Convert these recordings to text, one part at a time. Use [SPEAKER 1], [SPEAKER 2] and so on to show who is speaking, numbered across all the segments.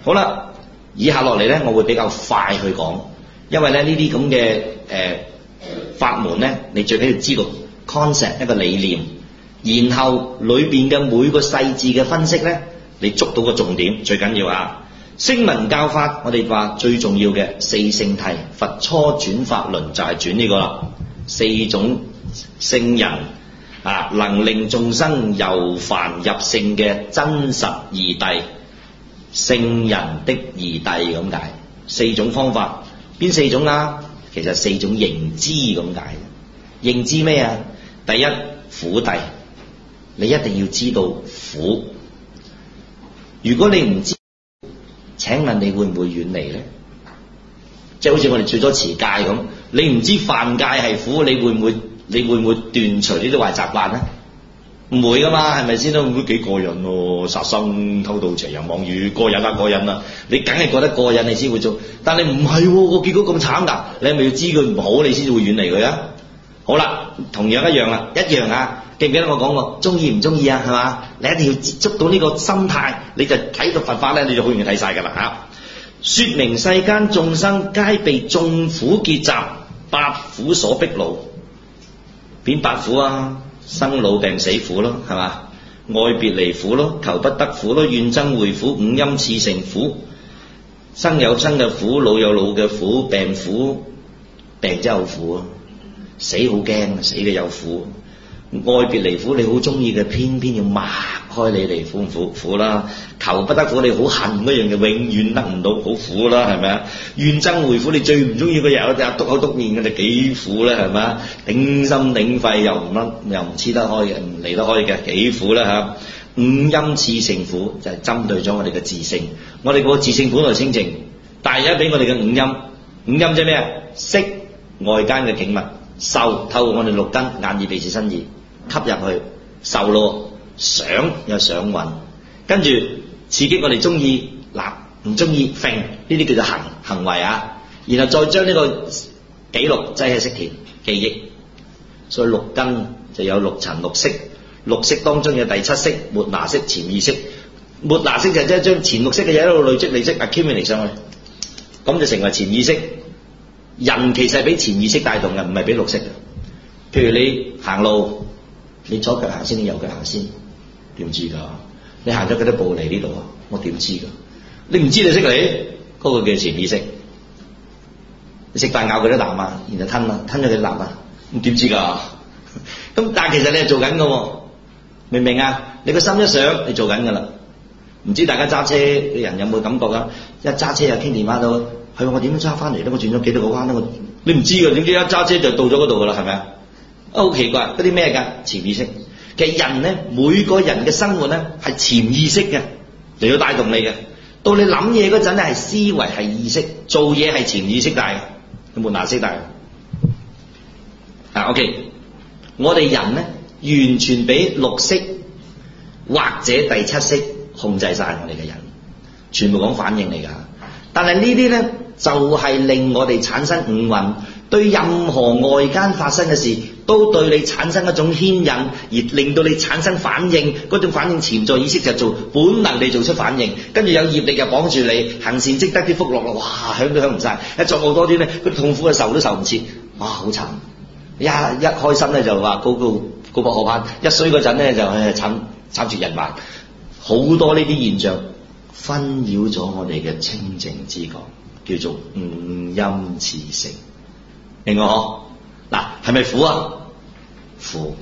[SPEAKER 1] 好啦，以下落嚟咧，我會比較快去講，因為咧呢啲咁嘅法門咧，你最緊要知道 concept 一個理念，然後裏邊嘅每個細緻嘅分析咧，你捉到個重點最緊要啊！聲聞教法，我哋話最重要嘅四聖諦，佛初轉法輪就係轉呢個啦，四種聖人啊，能令眾生由凡入聖嘅真實義諦，聖人的義諦咁解。四種方法，邊四種啊？其實四種認知咁解。認知咩啊？第一，苦諦，你一定要知道苦。如果你唔知，請問你會唔會遠離呢？即係好似我哋最多持戒咁，你唔知犯戒係苦，你會唔會斷除呢啲壞習慣呢？唔會噶嘛，係咪先？都幾過癮喎！殺生、偷盜、邪淫、妄語，過癮啊過癮啊！你梗係覺得過癮，你先會做。但係唔係喎，個結果咁慘㗎，你係咪要知佢唔好，你先至會遠離佢啊？好啦，同樣一樣啦，一樣啊！記唔記得我講過，中意唔中意啊？係嘛？你一定要接觸到呢個心態，你就睇到佛法咧，你就好容易睇晒㗎啦嚇。説明世間眾生皆被眾苦結集，八苦所逼惱。邊八苦啊？生老病死苦咯，係嘛？愛別離苦咯，求不得苦咯，怨憎會苦，五陰熾盛苦，生有生嘅苦，老有老嘅苦，病苦，病真係好苦啊！死好驚，死嘅有苦。愛別離苦，你好中意嘅，偏偏要擘開你嚟，苦唔苦？苦啦！求不得苦，你好恨嗰樣嘢，永遠得唔到，好苦啦，係咪啊？怨憎會苦，你最唔中意嘅人，日日篤口篤面嘅，就幾苦咧，係咪啊？頂心頂肺又唔黐得開嘅，唔離得開嘅，幾苦啦嚇！五陰熾盛苦就係針對咗我哋嘅自性，我哋個自性本來清淨，但係而家俾我哋嘅五陰，五陰即係咩啊？色外間嘅景物，受透過我哋六根眼耳鼻舌身意吸入去，受咯，想又想運，跟住刺激我哋中意嗱，唔中意揈，呢啲叫做行為啊，然後再將呢個記錄擠喺色田記憶，所以六根就有六塵六識，六識當中有第七識末那識潛意識，末那識就係將前六識嘅嘢一路累積 accumulate 上去，咁就成為潛意識。人其實係俾潛意識帶動嘅，唔係俾六識嘅。譬如你行路，你左腳行先定右腳行先？點知㗎？你行咗幾多步嚟呢度啊？我點知㗎？你唔知你識嚟，嗰個叫潛意識。你食飯咬幾多啖啊？然後吞啊，吞咗幾多啖啊？咁點知㗎？咁但係其實你係做緊㗎喎，明唔明啊？你個心一想，你做緊㗎啦。唔知大家揸車嘅人有冇感覺啊？一揸車又傾電話到。係我點樣揸翻嚟咧？我轉咗幾多個彎咧？你唔知㗎，點知一揸車就到咗嗰度㗎啦？係咪啊？好奇怪，嗰啲咩㗎？潛意識。其實人咧，每個人嘅生活咧係潛意識嘅嚟到帶動你嘅。到你諗嘢嗰陣咧係思維係意識，做嘢係潛意識帶嘅，末那識帶嘅。OK， 我哋人咧完全俾六識或者第七識控制晒我哋嘅人，全部講反應嚟㗎。但係呢啲咧就係令我哋產生五蘊，對任何外間發生嘅事都對你產生一種牽引，而令到你產生反應。嗰種反應潛在意識就做本能地做出反應，跟住有業力又綁住你，行善積德啲福樂啦，哇享都享唔晒，一作惡多啲咧，嗰啲痛苦嘅受都受唔切，哇好慘！一開心咧就話高不可攀，一衰嗰陣咧就慘絕人寰，好多呢啲現象。紛擾咗我哋嘅清淨知覺，叫做五陰熾盛，明我嗬？嗱，係咪苦啊？苦。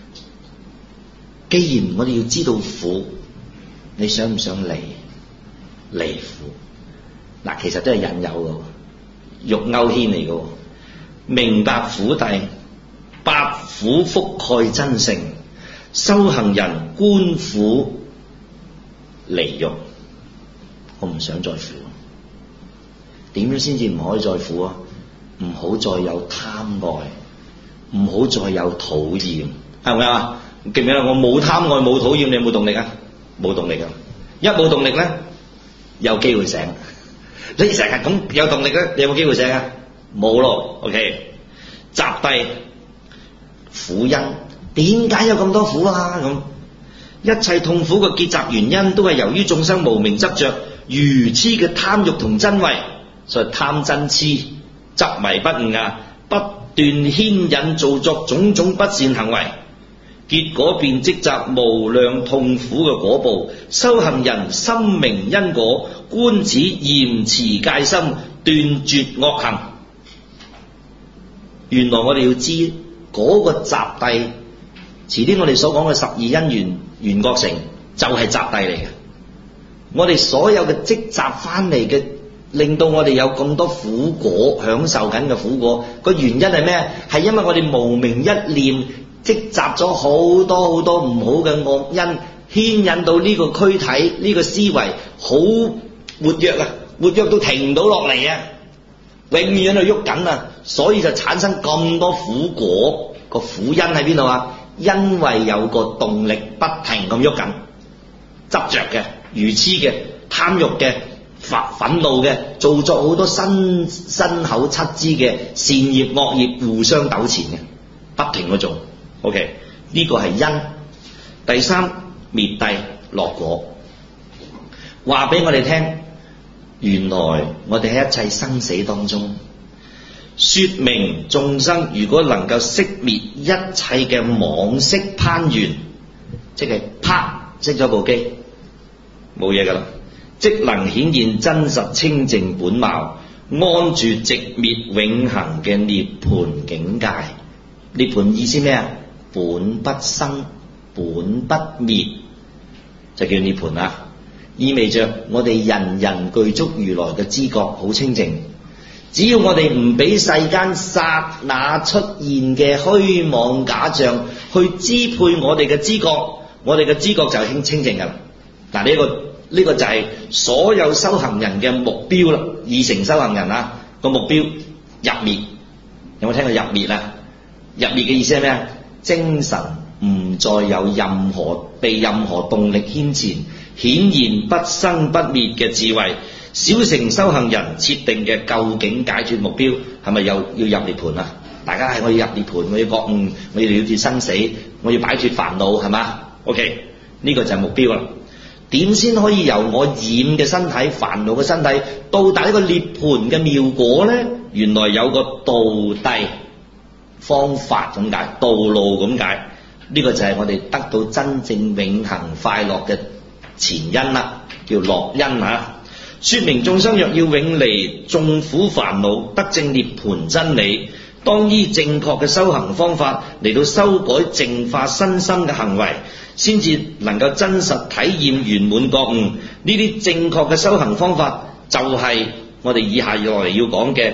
[SPEAKER 1] 既然我哋要知道苦，你想唔想離苦？嗱，其實都係引誘嘅，欲勾牽嚟嘅。明白苦諦，八苦覆蓋真性，修行人觀苦離欲。我唔想再苦，點樣先至唔可以再苦啊？唔好再有貪愛，唔好再有討厭，係咪啊？記唔記得我冇貪愛冇討厭，你有冇動力啊？冇動力啊！一冇動力咧，有機會醒。你成日咁有動力咧，你有冇機會醒啊？冇咯。OK， 集諦苦因，點解有咁多苦啊？咁一切痛苦嘅結集原因都係由於眾生無明執着。 愚痴嘅貪欲同瞋恚，所以貪嗔痴執迷不悟啊，不斷牽引做作種種不善行為，結果便積集無量痛苦嘅果報。修行人深明因果，觀此嚴持戒心，斷絕惡行。原來我哋要知嗰個集諦，遲啲我哋所講嘅12因緣緣覺成就係集諦嚟嘅。我哋所有嘅積集翻嚟嘅，令到我哋有咁多苦果，享受緊嘅苦果，個原因係咩？係因為我哋無明一念積集咗好多好多唔好嘅惡因，牽引到呢個軀體，呢個思維好活躍啊，活躍到停唔到落嚟啊，永遠喺度喐緊啊，所以就產生咁多苦果。個苦因喺邊度啊？因為有個動力不停咁喐緊，執着嘅、愚痴嘅、貪欲嘅、憤怒嘅，做作好多身口七支嘅善業惡業互相糾纏嘅，不停去做。OK， 呢個係因。第三，滅諦樂果，話俾我哋聽，原來我哋喺一切生死當中，說明眾生如果能夠熄滅一切嘅妄識攀緣，即係啪熄咗部機，冇嘢噶啦，即能顯現真實清淨本貌，安住寂滅永恆嘅涅槃境界。涅槃意思咩啊？本不生，本不滅，就叫涅槃啦。意味着我哋人人具足如來嘅知覺，好清淨。只要我哋唔俾世間剎那出現嘅虛妄假象去支配我哋嘅知覺，我哋嘅知覺就係清淨噶啦。嗱，呢個就係所有修行人嘅目標啦。二乘修行人啊，個目標入滅。有冇聽過入滅啊？入滅嘅意思係咩啊？精神唔再有被任何動力牽纏，顯現不生不滅嘅智慧。小乘修行人設定嘅究竟解脫目標係咪又要入涅槃啊？大家係我要入涅槃，我要覺悟，我要了斷生死，我要擺脫煩惱，係嘛 ？OK， 呢個就係目標啦。點先可以由我染嘅身體、煩惱嘅身體到達一個涅槃嘅妙果呢？原來有個道諦方法咁解，道路咁解。呢個就係我哋得到真正永恆快樂嘅前因啦，叫樂因啊。說明眾生若要永離眾苦煩惱，得證涅槃真理，當依正確嘅修行方法嚟到修改淨化身心嘅行為，先至能夠真實體驗圓滿覺悟。呢啲正確嘅修行方法就係我哋以下落嚟要講嘅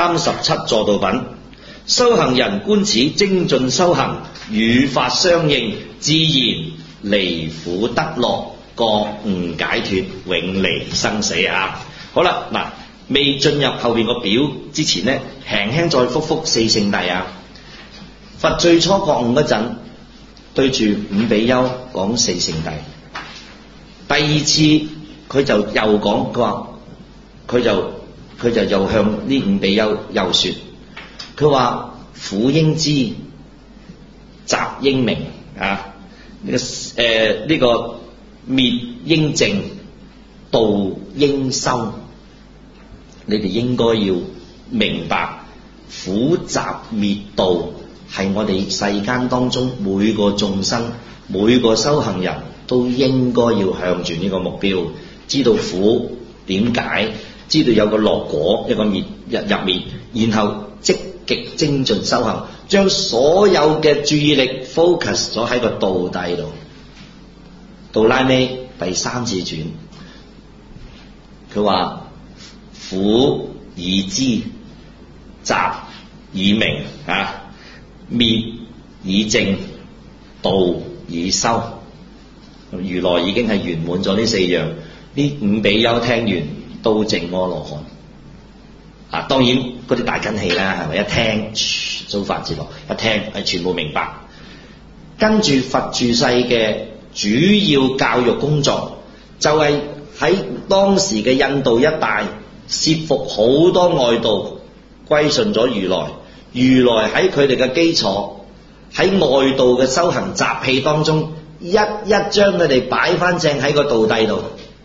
[SPEAKER 1] 37助道品。修行人觀此精進修行，與法相應，自然離苦得樂，覺悟解脫，永離生死啊！好啦，嗱，未進入後邊個表之前呢，輕輕再復復四聖諦啊。佛最初覺悟嗰陣，對住五比丘講四聖諦。第二次佢就又講，佢就又向呢五比丘又說，佢話苦應知，集應明啊！呢個滅應證，道應修。你哋應該要明白，苦集滅道係我哋世間當中每個眾生、每個修行人都應該要向住呢個目標，知道苦點解，知道有個樂果，一個滅入滅，然後積極精進修行，將所有嘅注意力 focus 咗喺個道諦度。到拉尾第三次轉，佢話苦已知，集已明啊，滅已證，道已修。如來已經係圓滿咗呢四樣，呢五比丘聽完都證阿羅漢啊！當然嗰啲大根器啦，係咪一聽遭發自樂，一聽係全部明白。跟住佛住世嘅主要教育工作，就係喺當時嘅印度一帶攝服好多外道歸順咗如來。如來喺佢哋嘅基礎，喺外道嘅修行習氣當中，一一將佢哋擺翻正喺個道諦度。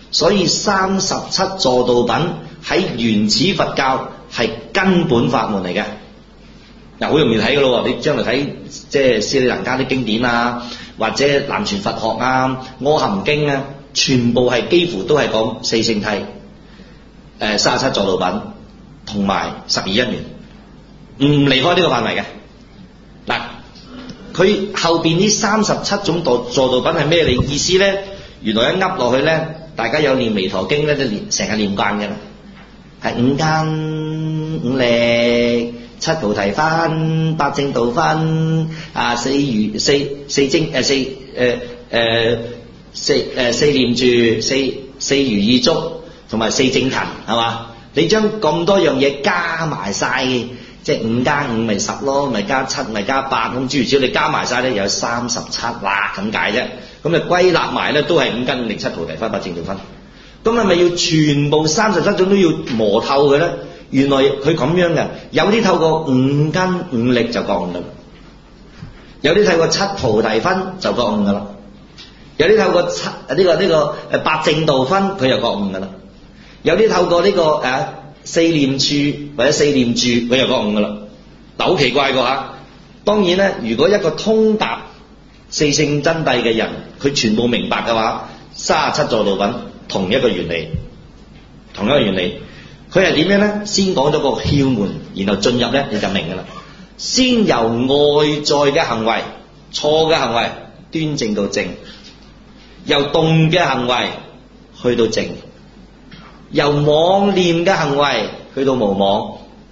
[SPEAKER 1] 所以37助道品喺原始佛教係根本法門嚟嘅。嗱，好容易睇噶咯喎！你將來睇即係斯里蘭卡啲經典啊，或者南傳佛學啊、阿含經啊，全部係幾乎都係講四聖諦、37助道品同埋12因緣，唔離開呢個範圍嘅。嗱，佢後邊呢37種助道品係咩嚟意思咧？原來一噏落去咧，大家有念彌陀經咧，就成日念慣嘅啦，係五根五力。七菩提分、八正道分啊，四念住、四如意足，同埋四正勤，係嘛？你將咁多樣嘢加埋晒，即係5加5咪10咯，咪加7咪加8，咁諸如此類，你加埋晒咧有37啦咁解啫。咁你歸納埋咧都係五根五力七菩提分八正道分。咁係咪要全部37種都要磨透嘅咧？原來佢咁樣嘅，有啲透過五根五力就覺悟噶啦，有啲透過七菩提分就覺悟噶啦，有啲透過八正道分佢又覺悟噶啦，有啲透過四念處或者四念住佢又覺悟噶啦。但好奇怪個嚇，當然咧，如果一個通達四聖真諦嘅人，佢全部明白嘅話，37助道品同一個原理，佢係點樣咧？先講咗個竅門，然後進入咧你就明㗎啦。先由外在嘅行為、錯嘅行為端正到正，由動嘅行為去到靜，由妄念嘅行為去到無妄，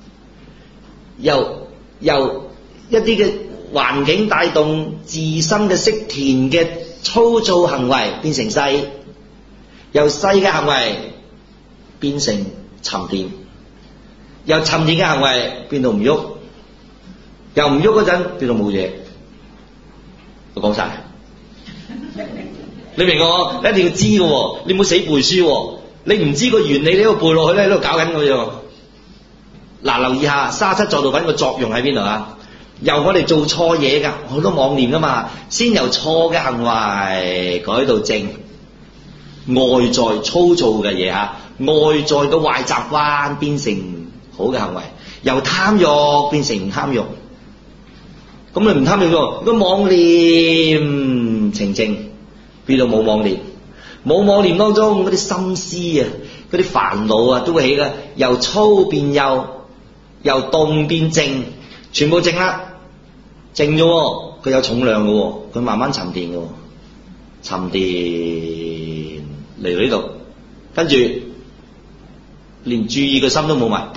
[SPEAKER 1] 由一啲嘅環境帶動自身嘅色田嘅粗糙行為變成細，由細嘅行為變成沉澱，由沉澱嘅行為變到唔喐，由唔喐嗰陣變到冇嘢。我講晒，你明我？你一定要知嘅喎，你唔好死背書喎。你唔知個原理，你喺度背落去咧，喺度搞緊佢啫。嗱，留意下37助道品個作用喺邊度啊？由我哋做錯嘢㗎，好多妄念㗎嘛，先由錯嘅行為改到正，外在粗糙嘅嘢嚇。外在嘅壞習慣變成好嘅行為，由貪欲變成唔貪欲。咁你唔貪欲喎，個妄念澄淨變到冇妄念，冇妄念當中嗰啲心思啊、嗰啲煩惱啊都會起啦，由粗變幼，由動變靜，全部靜啦，靜咗，佢有重量嘅，佢慢慢沉澱嘅，沉澱嚟到呢度，跟住連注意嘅心都冇埋，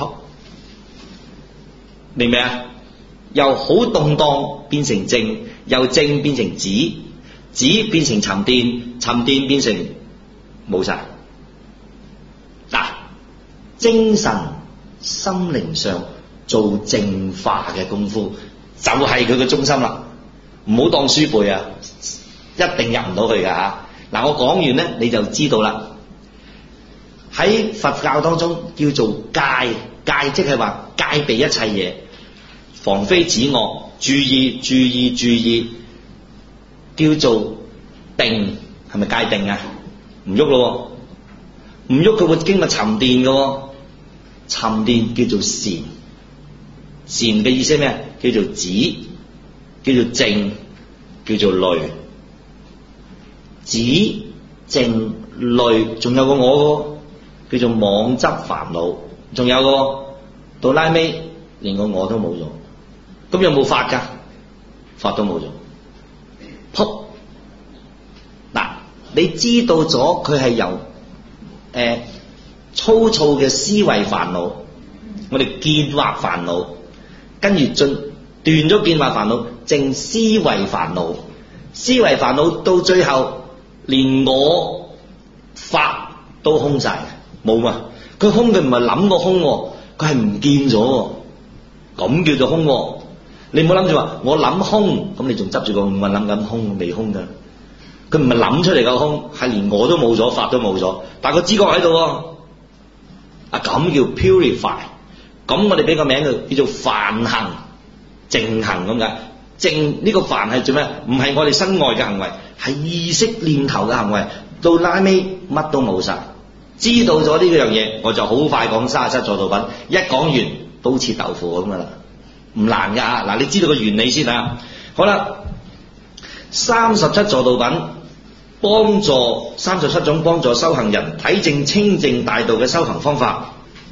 [SPEAKER 1] 明唔明啊？由好動盪變成靜，由靜變成止，止變成沉澱，沉澱變成冇晒。嗱，精神心靈上做淨化嘅功夫，就係佢嘅中心啦。唔好當書背啊，一定入唔到去㗎嚇。嗱，我講完咧你就知道啦。喺佛教當中叫做戒，戒即係話戒備一切嘢，防非止惡，注意，叫做定，係咪戒定啊？唔喐咯，唔喐佢會經過沉澱嘅，沉澱叫做禪，禪嘅意思係咩？叫做止，叫做靜，叫做慮，止靜慮，仲有個我叫做妄執煩惱，仲有個到拉尾連個我都冇咗，咁有冇法㗎？法都冇咗，撲嗱，你知道咗佢係由粗糙嘅思維煩惱，我哋見惑煩惱，跟住斷咗見惑煩惱，淨思維煩惱，思維煩惱到最後連我法都空晒。冇嘛？佢空，佢唔係諗個空，佢係唔見咗，咁叫做空。你唔好諗住話我諗空，咁你仲執住個五蘊諗緊空，未空噶。佢唔係諗出嚟個空，係連我都冇咗，法都冇咗，但係個知覺喺度。啊，咁叫 purify。咁我哋俾個名佢叫做梵行、淨行咁解。 正呢個凡係做咩？唔係我哋身外嘅行為，係意識念頭嘅行為。到拉尾乜都冇晒，知道咗呢樣嘢，我就好快講37助道品。一講完都切豆腐咁噶啦，唔難噶啊！嗱，你知道個原理先啊。好啦，37助道品幫助37種幫助修行人體證清淨大道嘅修行方法。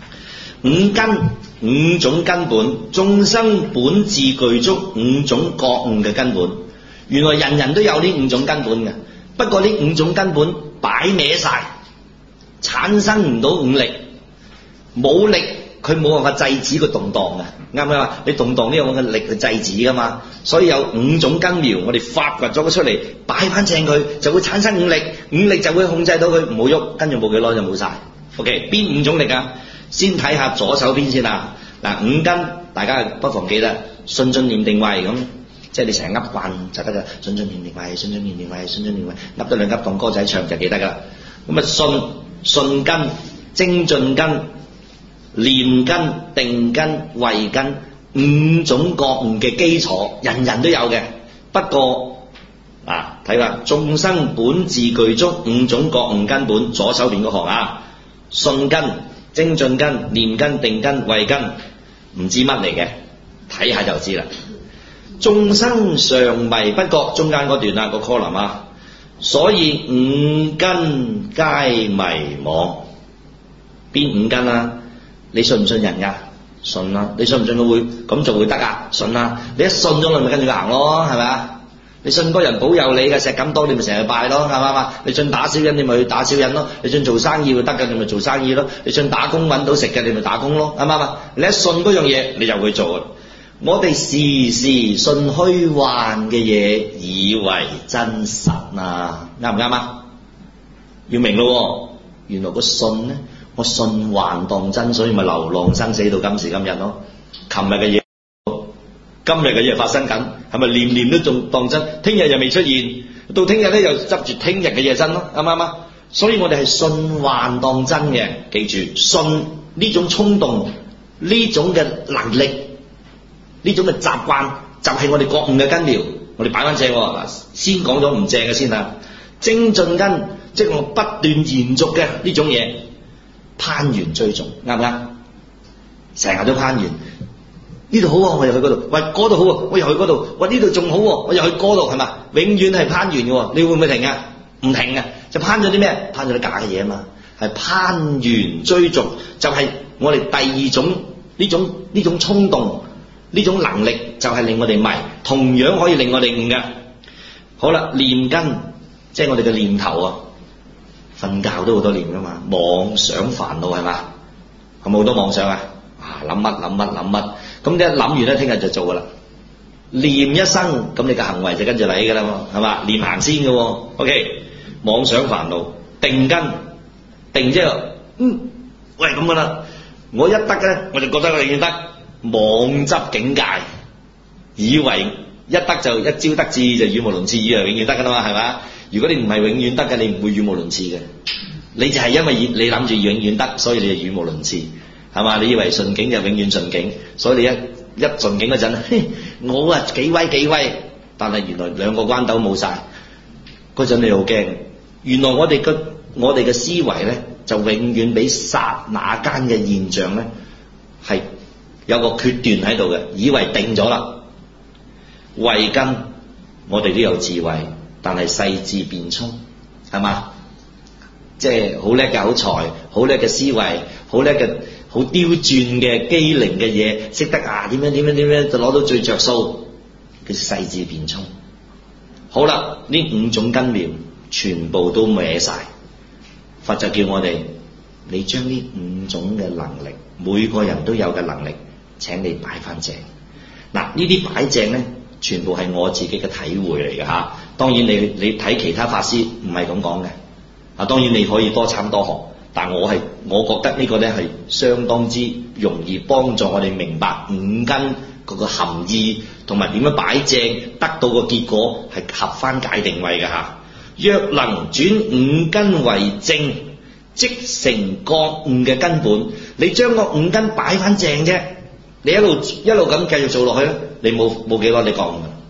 [SPEAKER 1] 五種根本，眾生本自具足5種覺悟嘅根本。原來人人都有呢5種根本嘅，不過呢5種根本擺歪晒，產生唔到5力，冇力佢冇辦法制止個動盪嘅，啱唔啱啊？你動盪呢有個力去制止噶嘛，所以有5種根苗，我哋發掘咗佢出嚟，擺翻正佢就會產生5力，5力就會控制到佢唔好喐，跟住冇幾耐就冇晒。OK， 邊5種力啊？先睇下左手邊先啊！嗱，5根大家不妨記得信進念定慧咁，即係你成日噏慣就得噶。信進念定慧，信進念定慧，信進念慧，噏得2噏當歌仔唱就記得噶啦。咁啊信根、精進根、念根、定根、慧根5種覺悟嘅基礎，人人都有嘅。不過啊，睇下眾生本自具足5種覺悟根本，左手邊嗰行啊，信根、精進根、念根、定根、慧根，唔知乜嚟嘅，睇下就知啦。眾生常迷不覺，中間嗰段啊，個 column 啊，所以5根皆迷惘。邊5根啊？你信唔信人噶？信啦。你信唔信佢會咁做會得啊？信啦。你一信咗，你咪跟住佢行咯，係咪啊？你信嗰人保佑你嘅，石咁多你咪成日拜咯，係嘛？你信打小人你咪去打小人咯，你信做生意會得嘅你咪做生意咯，你信打工揾到食嘅你咪打工咯，啱唔啱？你一信嗰樣嘢你就會做。我哋時時信虛幻嘅嘢以為真實啊，啱唔啱啊？要明咯，原來個信咧，我信幻當真，所以咪流浪生死到今時今日咯。琴日嘅嘢，今日嘅嘢發生緊，係咪年年都仲當真？聽日又未出現，到聽日咧又執住聽日嘅嘢真咯，啱唔啱啊？所以我哋係信幻當真嘅，記住信呢種衝動，呢種嘅能力，呢種嘅習慣，就係我哋覺悟嘅根苗。我哋擺翻正喎，先講咗唔正嘅先啊。精進根，即係我不斷延續嘅呢種嘢，攀緣追逐，啱唔啱？成日都攀緣。呢度好啊，我又去嗰度；喂，嗰度好啊，我又去嗰度；喂，呢度仲好啊，我又去嗰度，係嘛？永遠係攀緣嘅，你會唔會停啊？唔停啊！就攀咗啲咩？攀咗啲假嘅嘢啊嘛，係攀緣追逐，就係我哋第2種呢種衝動，呢種能力就係令我哋迷，同樣可以令我哋悟嘅。好啦，念根即係我哋嘅念頭啊，瞓覺都好多念噶嘛，妄想煩惱係嘛，係咪好多妄想啊？諗乜，咁你一諗完咧，聽日就做噶啦。念一生，咁你嘅行為就跟住嚟噶啦，係嘛？念行先嘅，OK。妄想煩惱，定根，定即係，喂咁噶啦。我一得咧，我就覺得我永遠得，妄執境界，以為一得就一朝得志就語無倫次，以為永遠得噶啦嘛，係嘛？如果你唔係永遠得嘅，你唔會語無倫次嘅。你就係因為你諗住永遠得，所以你就語無倫次。係嘛？你以為順境就永遠順境，所以你一順境嗰陣，我啊幾威，但係原來2個關斗冇晒，嗰陣你好驚。原來我哋嘅思維咧，就永遠俾剎那間嘅現象咧係有個決斷喺度嘅，以為定咗啦。慧根我哋都有智慧，但係細緻辯聰，係嘛？即係好叻嘅口才，好叻嘅思維，好叻嘅。好刁鑽嘅機靈嘅嘢，識得啊點樣就攞到最着數，叫細緻辯聰。好啦，呢5種根苗全部都歪晒，佛就叫我哋，你將呢5種嘅能力，每個人都有嘅能力，請你擺翻正。嗱，呢啲擺正咧，全部係我自己嘅體會嚟嘅嚇。當然你睇其他法師唔係咁講嘅，啊當然你可以多參多學。但我覺得呢個咧係相當之容易幫助我哋明白5根嗰個含義，同埋點樣擺正，得到個結果係合翻解定位嘅嚇。若能轉5根為正，即成覺悟嘅根本。你將個5根擺翻正啫，你一路咁繼續做落去咧，你冇幾耐你覺悟，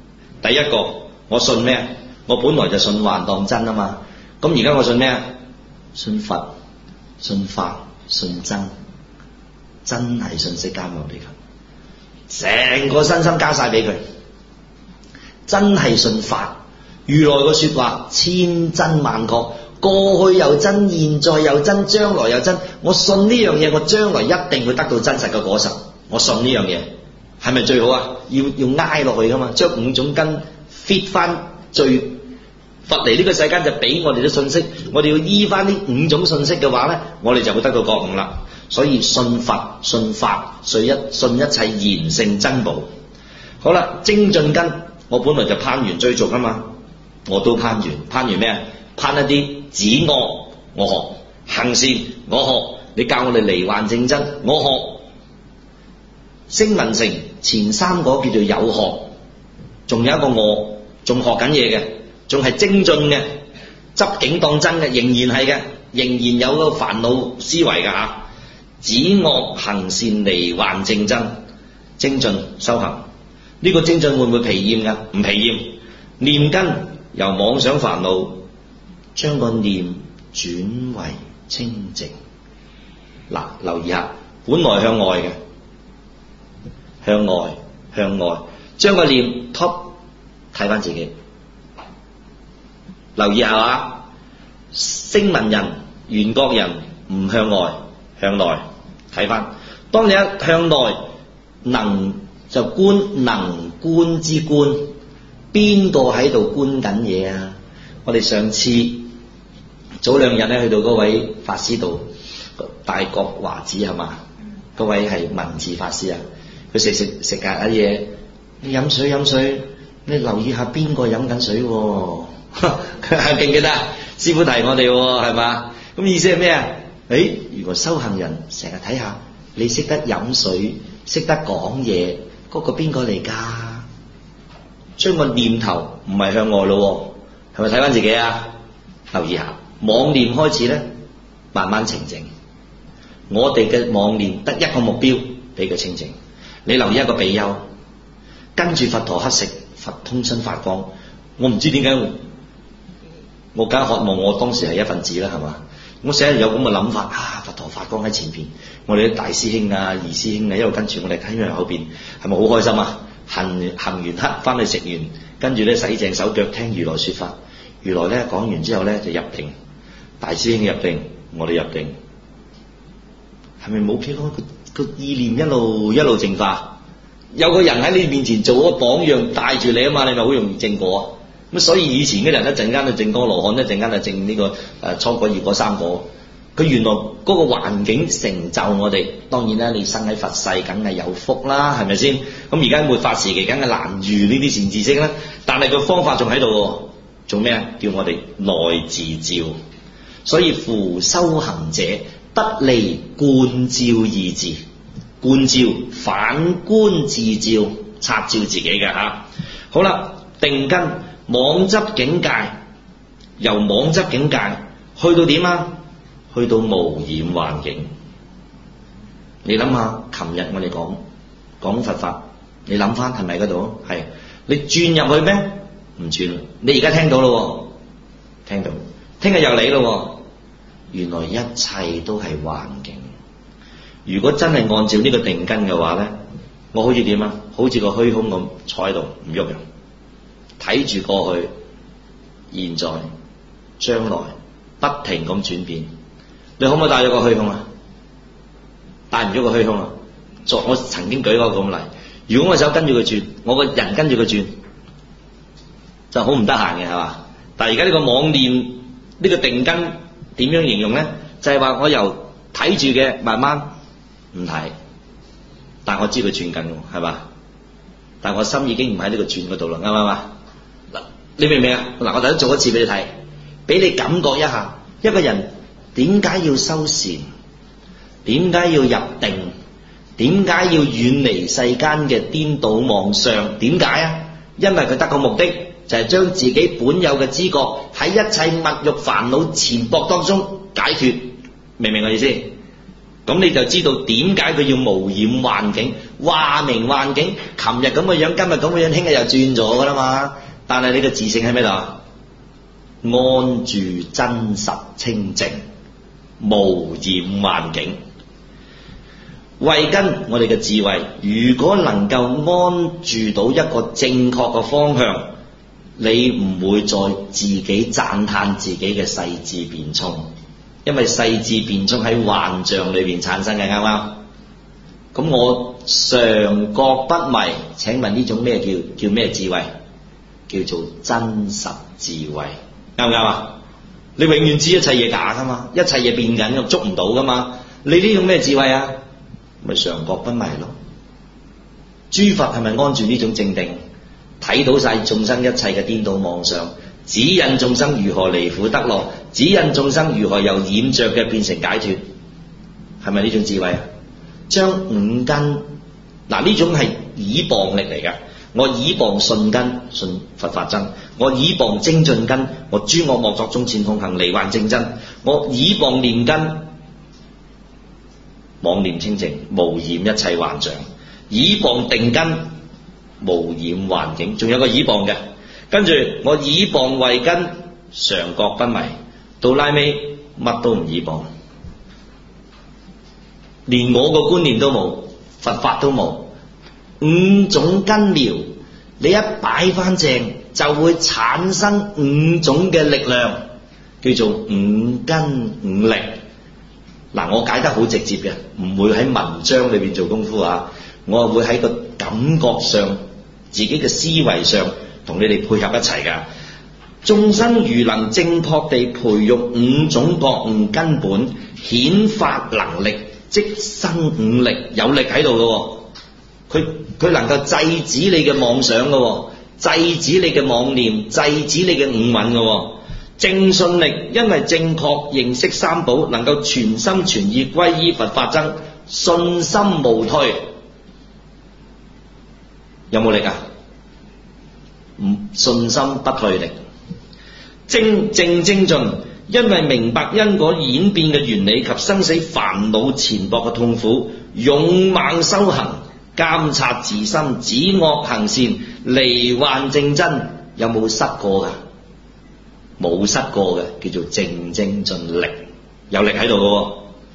[SPEAKER 1] 第一個我信咩？我本來就信還當真啊嘛。咁而家我信咩？信佛、信法、信真，真係信釋迦牟尼佛，成個身心交晒俾佢，真係信法。如來個說話千真萬確，過去又真，現在又真，將來又真。我信呢樣嘢，我將來一定會得到真實嘅果實。我信呢樣嘢，係咪最好啊？要挨落去噶嘛，將五種根 fit 翻最。佛嚟呢個世間就俾我哋啲信息，我哋要依翻呢五種信息嘅話咧，我哋就會得到覺悟啦。所以信佛、信法、信一切賢聖珍寶。好啦，精進根，我本來就攀緣追逐噶嘛，我都攀緣。攀緣咩啊？攀一啲止惡我學，行善我學，你教我哋離幻正真我學。聲聞乘前三個叫做有學，仲有一個我仲學緊嘢嘅。仲係精進嘅，執境當真嘅，仍然係嘅，仍然有個煩惱思維嘅嚇。止惡行善離幻正真，精進修行。呢個精進會唔會疲厭㗎？唔疲厭。念根由妄想煩惱，將個念轉為清淨。嗱，留意下，本來向外嘅，向外，將個念睇翻自己。留意下啊，聲聞人、緣覺人唔向外，向內睇翻。當你一向內，能就觀能觀之觀，邊個喺度觀緊嘢啊？我哋上次早兩日咧去到嗰位法師度，大國華子係嘛？嗰位係文字法師啊，佢食下啲嘢，你飲水，你留意下邊個飲緊水喎？記唔記得師父提我哋係嘛？咁意思係咩啊？如果修行人成日睇下，你識得飲水，識得講嘢，嗰個邊個嚟㗎？將個念頭唔係向外咯，係咪睇翻自己啊？留意下，妄念開始咧，慢慢清淨。我哋嘅妄念得一個目標，俾佢清淨。你留意一個比丘，跟住佛陀乞食，佛通身發光。我唔知點解。我梗係渴望我當時係一份子啦，係嘛？我成日有咁嘅諗法啊！佛陀發光喺前邊，我哋啲大師兄啊、二師兄啊一路跟住我哋喺佢後邊，係咪好開心啊？行完乞翻去食完，跟住咧洗淨手腳聽如來說法。如來咧講完之後咧就入定，大師兄入定，我哋入定，係咪冇偏開個意念一路淨化？有個人喺你面前做個榜樣，帶住你啊嘛，你咪好容易證果啊！咁所以以前嘅人一陣間就證過羅漢，一陣間就證呢個初果、二果、三果。佢原來嗰個環境成就我哋，當然啦，你生喺佛世梗係有福啦，係咪先？咁而家末法時期梗係難遇呢啲善知識啦，但係個方法仲喺度，做咩啊？叫我哋內自照。所以扶修行者不離觀照二字，觀照反觀自照，察照自己嘅嚇。好啦，定根。妄執境界，由妄執境界去到點啊？去到無染幻境。你諗下，琴日我哋講佛法，你諗翻係咪嗰度？係。你轉入去咩？唔轉。你而家聽到咯，聽到。聽日又嚟咯。原來一切都係幻境。如果真係按照呢個定根嘅話咧，我好似點啊？好似個虛空咁坐喺度唔喐嘅。睇住過去、現在、將來，不停咁轉變。你可唔可以帶咗個虛空啊？帶唔咗個虛空啊？我曾經舉過個咁例，如果我手跟住佢轉，我個人跟住佢轉，就好唔得閒嘅係嘛？但係而家呢個妄念，呢個定根點樣形容咧？就係話我由睇住嘅慢慢唔睇，但我知佢轉緊喎，係嘛？但我心已經唔喺呢個轉嗰度啦，啱唔啱啊？你明唔明啊？嗱，我第一做一次俾你睇，俾你感覺一下，一個人點解要修禪，點解要入定，點解要遠離世間嘅顛倒妄想？點解啊？因為佢得個目的就係將自己本有嘅知覺喺一切物欲煩惱纏縛當中解脫，明唔明我意思？ 咁你就知道點解佢要無染幻境。話明幻境，琴日咁嘅樣，今日咁嘅樣，聽日又轉咗噶啦嘛。但係你嘅自性喺咩度啊？安住真實清淨，無染幻境。慧根，我哋嘅智慧，如果能夠安住到一個正確嘅方向，你唔會再自己讚歎自己嘅細緻辯聰，因為細緻辯聰喺幻象裏邊產生嘅，啱唔啱？咁我常覺不迷，請問呢種咩叫咩智慧？叫做真實智慧，啱唔啱啊？你永遠知一切嘢假噶嘛，一切嘢變緊，捉唔到噶嘛。你呢種咩智慧啊？咪常覺不迷咯。諸佛係咪安住呢種正定，睇到晒眾生一切嘅顛倒妄想，指引眾生如何離苦得樂，指引眾生如何由染着嘅變成解脫，係咪呢種智慧啊？將五根，嗱呢種係倚傍力嚟㗎。我倚傍信根，信佛法真；我倚傍精進根，我諸惡莫作，忠善奉行，離幻正真；我倚傍念根，妄念清淨，無染一切幻象；倚傍定根，無染幻境。仲有個倚傍嘅，跟住我倚傍慧根，常覺不迷，到拉尾乜都唔倚傍，連我個觀念都冇，佛法都冇。五種根苗，你一擺翻正，就會產生五種嘅力量，叫做五根五力。嗱，我解得好直接嘅，唔會喺文章裏邊做功夫啊，我會喺個感覺上、自己嘅思維上同你哋配合一齊㗎。眾生如能正確地培育五種覺悟根本，顯發能力，即生五力，有力喺度嘅。佢能夠制止你嘅妄想嘅，制止你嘅妄念，制止你嘅五蘊嘅。正信力，因為正確認識三寶，能夠全心全意歸依佛法僧，信心無退。有冇力啊？信心不退力。正精進，因為明白因果演變嘅原理及生死煩惱纏縛嘅痛苦，勇猛修行，監察自心，止惡行善，離幻正真。有冇失過㗎？冇失過嘅，叫做正精進力，有力喺度嘅。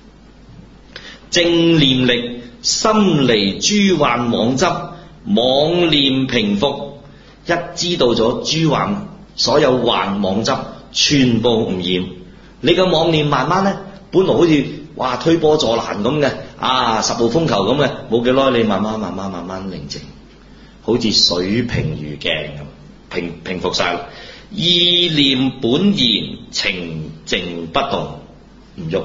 [SPEAKER 1] 正念力，心離諸幻妄執，妄念平復。一知道咗諸幻，所有幻妄執全部唔染。你個妄念慢慢咧，本來好似哇推波助瀾咁嘅，啊10號風球咁嘅，冇幾耐你慢慢寧靜，好似水平如鏡咁，平復晒啦。意念本然，情靜不動，唔喐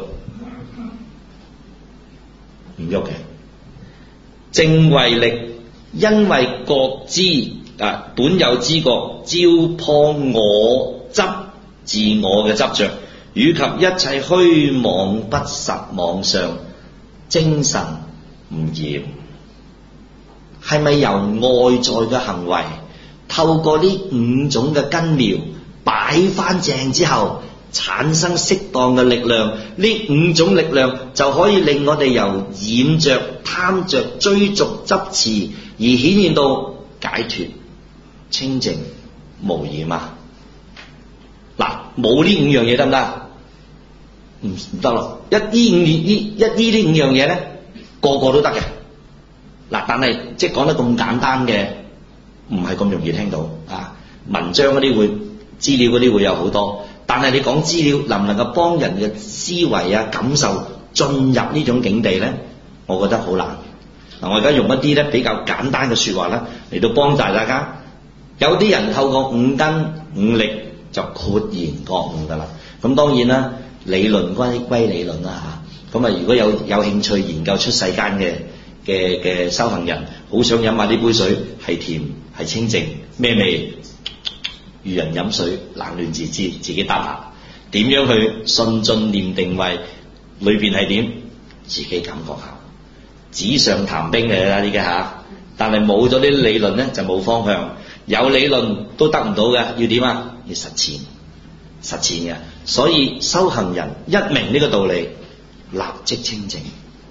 [SPEAKER 1] 嘅。正慧力，因為覺知本有知覺，照破我執，自我嘅執着，以及一切虛妄不實妄相，精神唔染。係咪由外在嘅行為，透過呢五種嘅根苗擺翻正之後，產生適當嘅力量？呢五種力量就可以令我哋由染着、貪着、追逐、執持，而顯現到解脫、清淨、無染啊！嗱，冇呢五樣嘢得唔得？唔得咯！呢五樣嘢咧，個個都得嘅。嗱，但係即係講得咁簡單嘅，唔係咁容易聽到啊！文章嗰啲會資料嗰啲會有好多，但係你講資料能唔能夠幫人嘅思維啊、感受進入呢種境地咧？我覺得好難。嗱，我而家用一啲咧比較簡單嘅說話咧嚟到幫大家。有啲人透過五根五力就豁然覺悟噶啦。咁當然啦，理論歸理論啦嚇。咁啊，如果有興趣研究出世間嘅修行人，好想飲下呢杯水，係甜係清淨咩味？如人飲水，冷暖自知，自己答下。點樣去信進念定慧？裏邊係點？自己感覺下。紙上談兵嚟啦，呢家嚇。但係冇咗啲理論咧，就冇方向。有理論都得唔到嘅，要點啊？要實踐嘅。所以修行人一明呢個道理，立即清淨，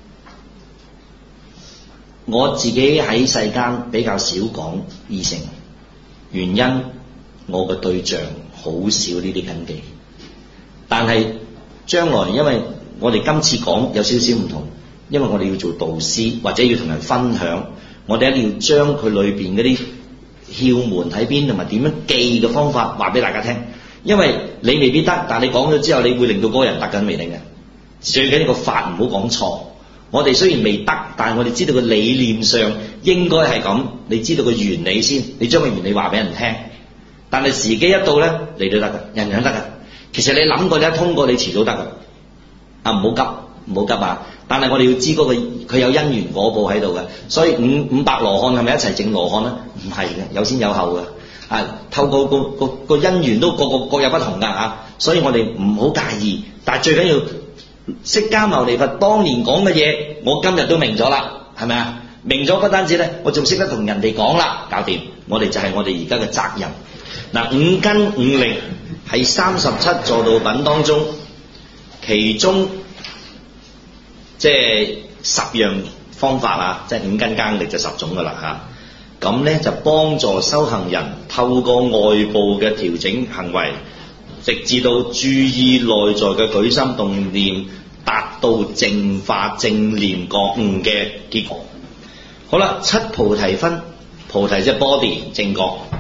[SPEAKER 1] 我自己喺世間比較少講異性，原因我嘅對象好少呢啲根基。但係將來因為我哋今次講有少少唔同，因為我哋要做導師或者要同人分享，我哋一定要將佢裏邊嗰啲竅門喺邊同埋點樣記嘅方法話俾大家聽。因為你未必得，但係你講咗之後，你會令到嗰個人得緊未定嘅。最緊要個法唔好講錯。我哋雖然未得，但係我哋知道個理念上應該係咁。你知道個原理先，你將個原理話俾人聽。但係時機一到咧，你都得㗎，人人得㗎。其實你諗過，你一通過，你遲早得㗎。啊，唔好急，唔好急啊！但係我哋要知嗰個佢有因緣果報喺度嘅。所以五百羅漢係咪一齊整羅漢咧？唔係嘅，有先有後嘅。啊，透過個因緣都各有不同㗎嚇。所以我哋唔好介意，但係最緊要釋迦牟尼佛當年講嘅嘢，我今日都明咗啦，係咪啊？明咗不單止咧，我仲識得同人哋講啦，搞掂。我哋就係我哋而家嘅責任。嗱，五根五力係37助道品當中，其中即係10樣方法啊，即係五根耕力就10種㗎啦嚇。咁咧就幫助修行人透過外部嘅調整行為，直至到注意內在嘅舉心動念，達到淨化正念覺悟嘅結果。好啦，七菩提分，菩提即係 body 正覺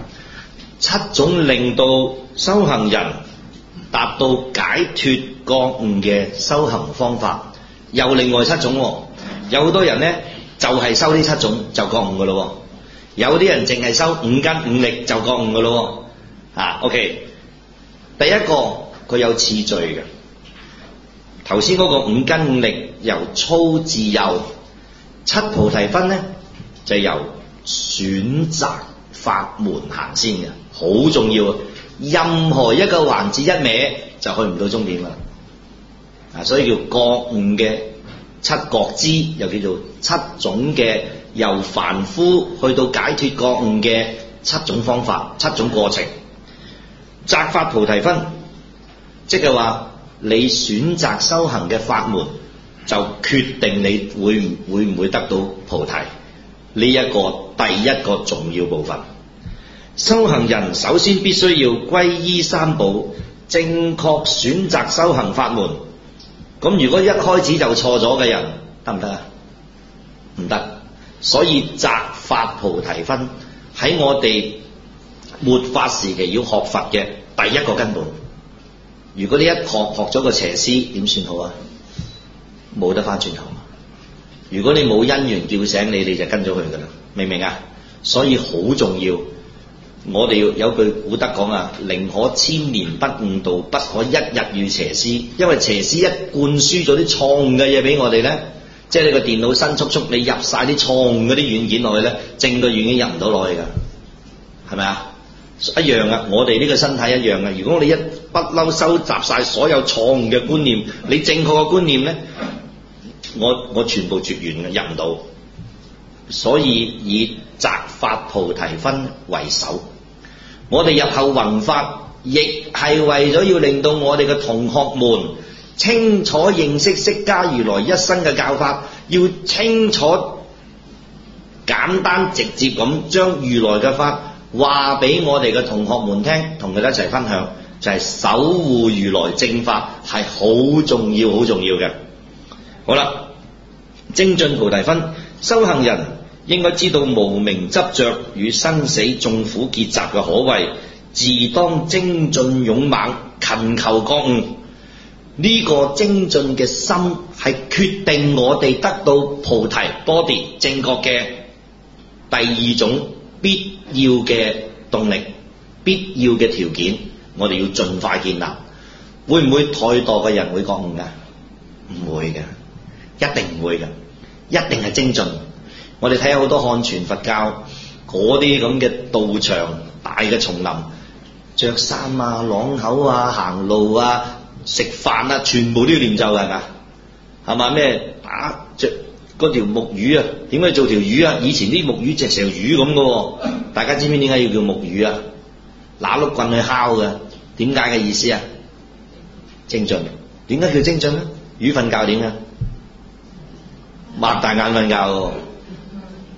[SPEAKER 1] ，7種令到修行人達到解脫覺悟嘅修行方法，又另外7種喎。有好多人咧就係修呢7種就覺悟㗎咯。有啲人淨係修五根五力就覺悟㗎咯。OK， 第一個佢有次序嘅。頭先嗰個五根五力由粗至幼，七菩提分咧就由選擇法門行先嘅，好重要。任何一個環節一歪就去唔到終點啦。所以叫覺悟嘅七覺支，又叫做7種嘅由凡夫去到解脫覺悟嘅7種方法、7種過程。擇法菩提分，即係話你選擇修行嘅法門，就決定你會唔會得到菩提。呢一個第一個重要部分。修行人首先必須要皈依三寶，正確選擇修行法門。咁如果一開始就錯咗嘅人得唔得啊？唔得。所以擇法菩提分喺我哋末法時期要學佛嘅第一個根本。如果你一學咗個邪師，點算好啊？冇得翻轉頭。如果你冇因緣叫醒你，你就跟咗佢噶啦，明唔明啊？所以好重要。我哋有句古德講啊，寧可千年不悟道，不可一日遇邪師。因為邪師一灌輸咗啲錯誤嘅嘢俾我哋咧，即係你個電腦新速，你入晒啲錯誤嗰啲軟件落去咧，正個軟件入唔到落去噶，係咪啊？一樣啊，我哋呢個身體一樣啊。如果你一不嬲收集晒所有錯誤嘅觀念，你正確嘅觀念咧，我全部絕緣嘅，入唔到。所以以擇法菩提分為首。我哋日後弘法，亦係為咗要令到我哋嘅同學們清楚認識釋迦如來一生嘅教法，要清楚簡單直接咁將如來嘅法話俾我哋嘅同學們聽，同佢哋一齊分享，就係守護如來正法係好重要好重要嘅。好啦，精進菩提分，修行人應該知道無明執着與生死眾苦結集嘅可貴，自當精進勇猛，勤求覺悟。呢個精進嘅心係決定我哋得到菩提 body 正覺嘅第二種必要嘅動力，必要嘅條件，我哋要盡快建立。會唔會怠惰嘅人會覺悟㗎？唔會嘅，一定唔會嘅，一定係精進。我哋睇下好多漢傳佛教嗰啲咁嘅道場，大嘅叢林，着衫啊、啷口啊、行路啊、食飯啊，全部都要念咒㗎，係嘛？咩打着嗰條木魚啊？點解做條魚啊？以前啲木魚隻成條魚咁嘅喎，大家知唔知點解要叫木魚啊？拿碌棍去敲嘅，點解嘅意思啊？精進。點解叫精進咧？魚瞓覺點啊？擘大眼瞓覺喎。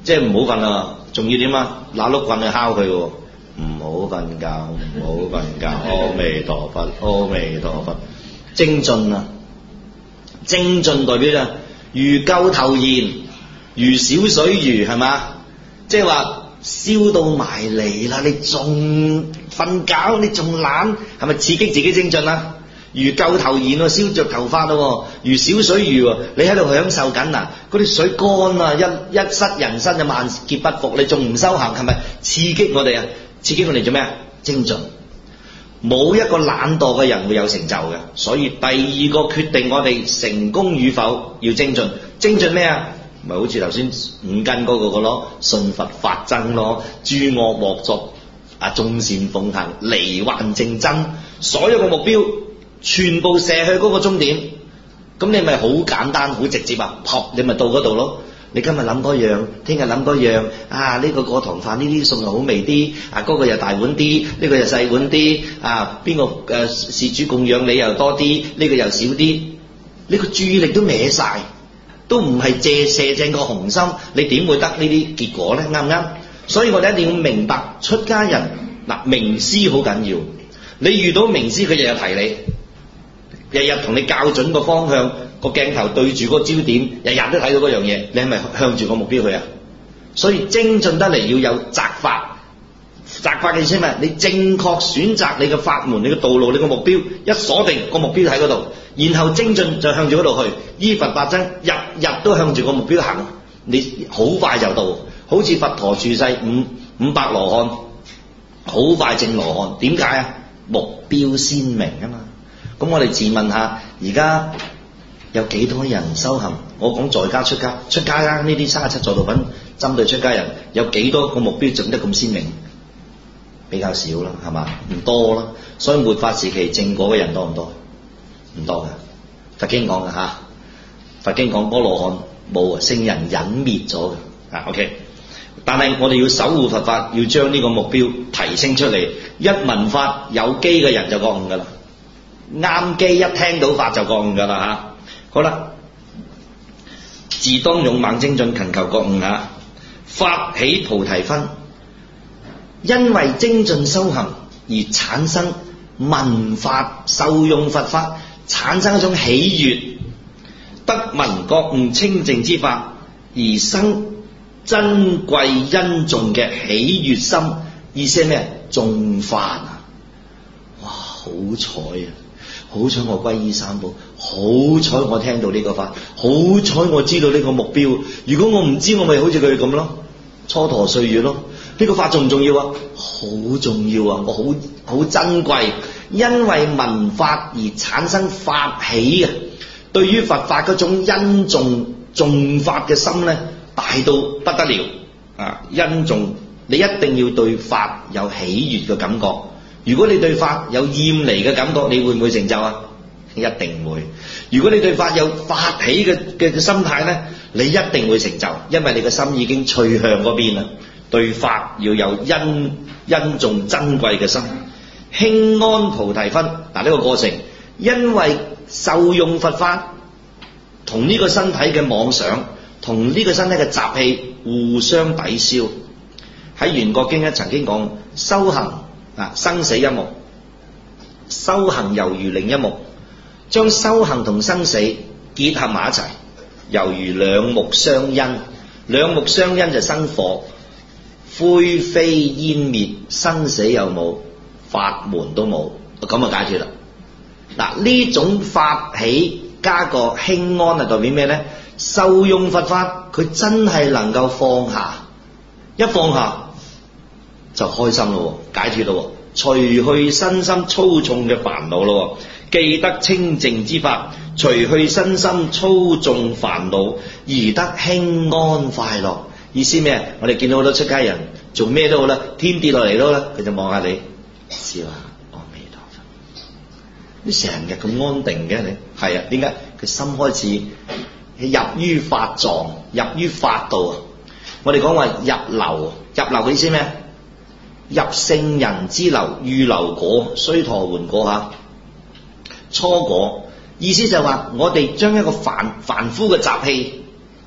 [SPEAKER 1] 即係唔好瞓啊，仲要點啊？拿碌棍去敲佢喎，唔好瞓覺，唔好瞓覺，阿彌陀佛，阿彌陀佛。精進啊，精進代表啊，如舊頭燃，如小水魚，係嘛？即係話燒到埋嚟啦，你仲瞓覺，你仲懶，係咪刺激自己精進啊？如舊頭燃喎，燒着頭髮咯，如小水魚喎，你喺度享受緊啊！嗰啲水乾啊，一失人生就萬劫不復，你仲唔修行？係咪刺激我哋啊？刺激我哋做咩啊？精進。冇一個懶惰嘅人會有成就嘅，所以第二個決定我哋成功與否要精進。精進咩啊？咪好似頭先五根嗰個咯，信佛法僧咯，諸惡莫作啊，眾善奉行，離幻正真，所有嘅目標全部射去嗰個終點。咁你咪好簡單好直接啊，撲你咪到嗰度咯。你今日諗嗰樣，聽日諗嗰樣啊！呢個過堂飯呢啲餸又好味啲啊，嗰個又大碗啲，呢個又細碗啲啊！邊個事主供養你又多啲，呢個又少啲，你個注意力都歪晒，都唔係射正個紅心，你點會得呢啲結果咧？啱唔啱？所以我哋一定要明白，出家人嗱，名師好緊要。你遇到名師，佢日日提你，日日同你校準個方向。個鏡頭對住個焦點，日日都睇到嗰樣嘢，你係咪向住個目標去啊？所以精進得嚟要有擇法，擇法嘅意思咩？你正確選擇你嘅法門、你嘅道路、你嘅目標，一鎖定個目標喺嗰度，然後精進就向住嗰度去，依佛法僧，日日都向住個目標行，你好快就到。好似佛陀住世500羅漢，好快證羅漢。點解啊？目標鮮明啊嘛。咁我哋自問下，而家有幾多人修行？我講在家出家啦，呢啲37座道品針對出家人，有幾多個目標整得咁鮮明？比較少啦，係嘛？唔多啦。所以末法時期證果嘅人多唔多？唔多噶。佛經講嘅嚇，佛經講波羅漢冇啊，聖人隱滅咗嘅啊。OK， 但係我哋要守護佛法，要將呢個目標提升出嚟。一聞法有機嘅人就覺悟噶啦，啱機一聽到法就覺悟噶啦嚇。好啦，自當勇猛精進，勤求覺悟嚇，發起菩提分，因為精進修行而產生聞法受用佛法，產生一種喜悅，得聞覺悟清淨之法，而生珍貴恩重嘅喜悅心。意思係咩？重法啊！哇，好彩啊！好彩我皈依三寶，好彩我聽到呢個法，好彩我知道呢個目標。如果我唔知，我咪好似佢咁咯，蹉跎歲月咯。呢個法重唔重要啊？好重要啊！我好珍貴，因為聞法而產生法喜啊！對於佛法嗰種恩重法嘅心咧，大到不得了啊！恩重，你一定要對法有喜悅嘅感覺。如果你對法有厭離嘅感覺，你會唔會成就啊？一定會。如果你對法有發起嘅心態咧，你一定會成就，因為你嘅心已經趨向嗰邊啦。對法要有恩重珍貴嘅心，輕安菩提分。嗱，呢個過程，因為受用佛法同呢個身體嘅妄想，同呢個身體嘅習氣互相抵消。喺《圓覺經》咧曾經講，修行生死一目，修行猶如另一目，將修行同生死結合埋一齊，猶如兩目相因。兩目相因就生火，灰飛煙滅，生死又冇，法門都冇，咁就解決啦。嗱，呢種法起加個輕安係代表咩呢？受用佛法，佢真係能夠放下，一放下就開心咯，解脫咯，除去身心粗重嘅煩惱咯，記得清淨之法，除去身心粗重煩惱，而得輕安快樂。意思咩？我哋見到好多出家人做咩都好啦，天跌落嚟都啦，佢就望下你，笑下，阿彌陀佛。你成日咁安定嘅你，係啊？點解？佢心開始入於法藏，入於法道啊！我哋講話入流，入流嘅意思咩？入聖人之流，預流果，須陀洹果嚇，初果。意思就係話，我哋將一個凡夫嘅習氣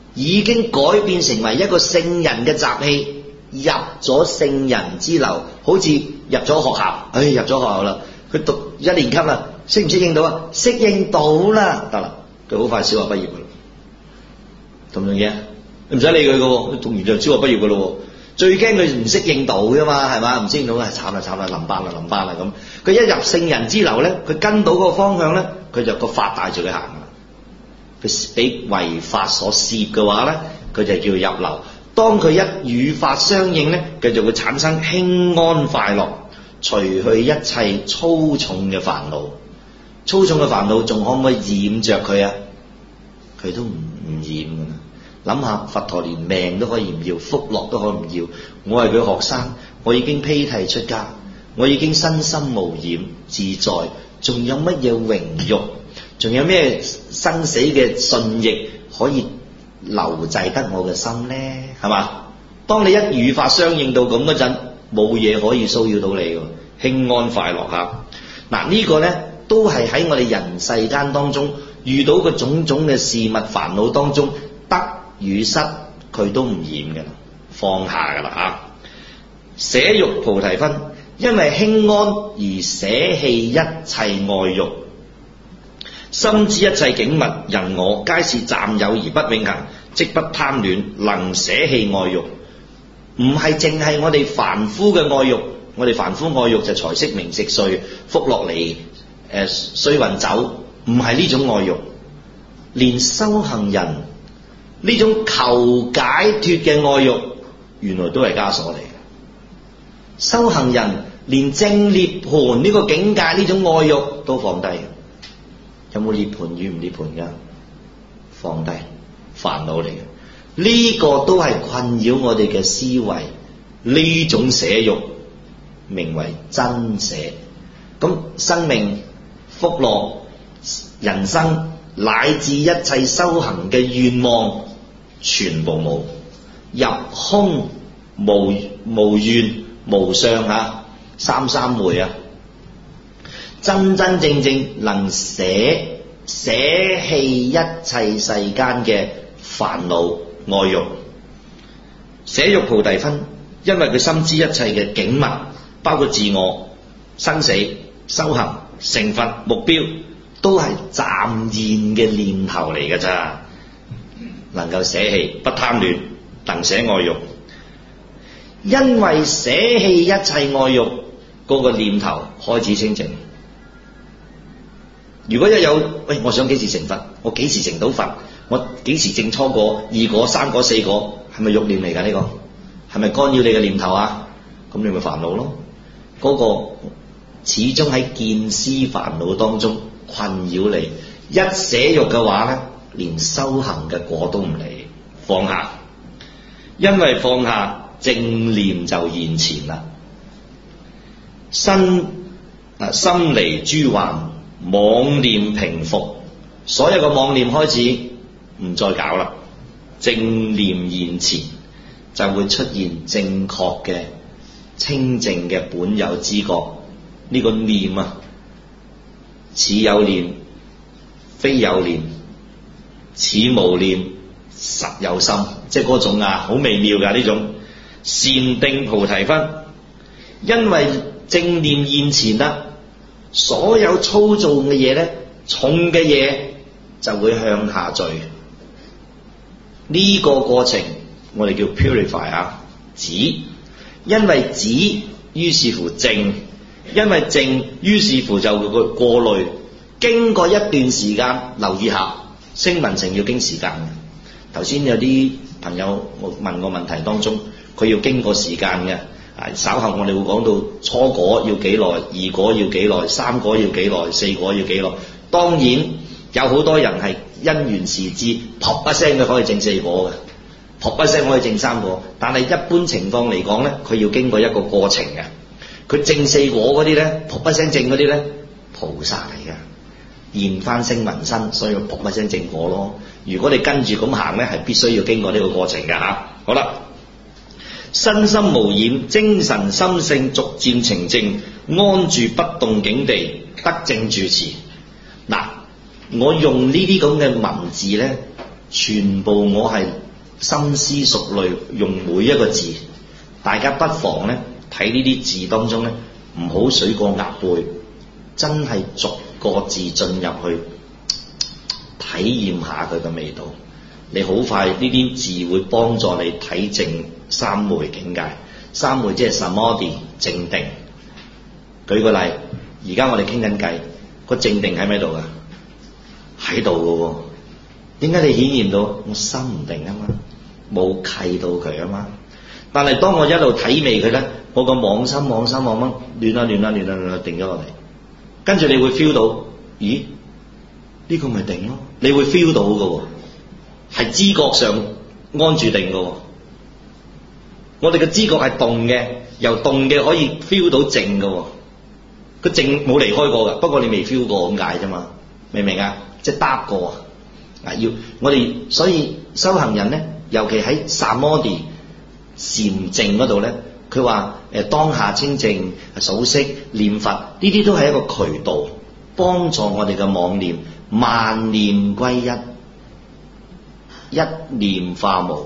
[SPEAKER 1] 已經改變成為一個聖人嘅習氣，入咗聖人之流，好似入咗學校，入咗學校啦，佢讀1年級啦，適唔適應到啊？適應到啦，得啦，佢好快小學畢業噶啦，同唔同意啊？你唔使理佢噶喎，讀完就小學畢業噶咯喎。最驚佢唔適應到噶嘛，係嘛？唔適應到啊，慘啦，臨班啦咁。佢一入聖人之流咧，佢跟到個方向咧，佢就個法帶住佢行噶啦。佢俾違法所攝嘅話咧，佢就叫入流。當佢一與法相應咧，佢就會產生輕安快樂，除去一切粗重嘅煩惱。粗重嘅煩惱仲可唔可以染着佢啊？佢都唔染㗎啦。諗下佛陀連命都可以唔要，福樂都可以唔要。我係佢學生，我已經披剃出家，我已經身心無染自在，仲有乜嘢榮辱？仲有咩生死嘅順逆可以留滯得我嘅心呢？係嘛？當你一與法相應到咁嗰陣，冇嘢可以騷擾到你嘅，輕安快樂嚇。嗱，呢個呢都係喺我哋人世間當中遇到嘅種種嘅事物煩惱當中，得與失佢都唔染嘅啦，放下嘅啦嚇。捨欲菩提分，因為輕安而捨棄一切愛欲。深知一切境物人我皆是暫有而不永恆，即不貪戀，能捨棄愛欲。唔係淨係我哋凡夫嘅愛欲，我哋凡夫愛欲就財色名食睡福樂離衰運走，唔係呢種愛欲。連修行人呢種求解脫嘅愛欲，原來都係枷鎖嚟嘅。修行人連正涅槃呢個境界呢種愛欲都放低。有冇涅槃與唔涅槃㗎？放低，煩惱嚟嘅。呢個都係困擾我哋嘅思維。呢種捨欲名為真捨。咁生命、福樂、人生乃至一切修行嘅願望，全部冇，入空無願無相嚇，三昧啊！真真正正能捨棄一切世間嘅煩惱愛欲。捨欲菩提分，因為佢深知一切嘅境物，包括自我、生死、修行、成佛目標，都係暫現嘅念頭嚟嘅咋。能夠捨棄，不貪戀，能捨愛欲。因為捨棄一切愛欲，嗰個念頭開始清淨。如果一有我想幾時成佛，我幾時成到佛，我幾時證初果、二果、三果、四果，係咪欲念嚟㗎？呢個係咪干擾你嘅念頭啊？咁你咪煩惱咯。嗰個始終喺見思煩惱當中困擾你。一捨欲嘅話咧，連修行嘅果都唔理，放下。因為放下，正念就現前啦。心離諸幻，妄念平復，所有嘅妄念開始唔再搞啦，正念現前，就會出現正確嘅清淨嘅本有知覺。呢個念啊，似有念非有念，似無念實有心，即係嗰種好微妙㗎呢種禪定菩提分。因為正念現前啦，所有粗糙嘅嘢咧，重嘅嘢就會向下墜。呢個過程我哋叫 purify 止。因為止，於是乎靜，因為靜，於是乎就會過濾。經過一段時間，留意下聲聞乘要經時間嘅。頭先有啲朋友問我問題當中，佢要經過時間嘅。稍後我哋會講到初果要幾耐，二果要幾耐，三果要幾耐，四果要幾耐。當然有好多人係因緣時至，噗一聲佢可以證四果嘅，噗一聲可以證三果。但係一般情況嚟講咧，佢要經過一個過程嘅。佢證四果嗰啲咧，噗一聲證嗰啲咧，菩薩嚟嘅，現翻聲聞身，所以噗一聲證果咯。如果你跟住咁行咧，係必須要經過呢個過程嘅嚇。好啦。身心無染，精神心性逐漸澄淨，安住不動境地，得正住持。嗱，我用呢啲咁嘅文字咧， 全部我係深思熟慮，用每一個字。大家不妨咧睇呢啲字當中咧，唔好水過鴨背，真係逐個字進入去體驗下佢嘅味道。你好快呢啲字會幫助你睇正三昧境界。三昧即係 samadhi 靜定。舉個例，而家我哋傾緊偈，個靜定喺咪度㗎？喺度㗎喎。點解你顯現到我心唔定啊嘛？冇契到佢啊嘛。但係當我一路體味佢咧，我個妄心亂定咗落嚟，跟住你會 feel 到，咦？呢個咪定咯？你會 feel 到㗎喎，係知覺上安住定㗎喎。我哋嘅知覺係動嘅，由動嘅可以 feel 到靜㗎喎。個靜冇離開過㗎，不過你未 feel 過咁解啫嘛，明唔明啊？即係搭過啊！要我哋所以修行人咧，尤其喺 samadhi 禪靜嗰度咧，佢話當下清靜、數息、念佛，呢啲都係一個渠道，幫助我哋嘅妄念萬念歸一，一念化無。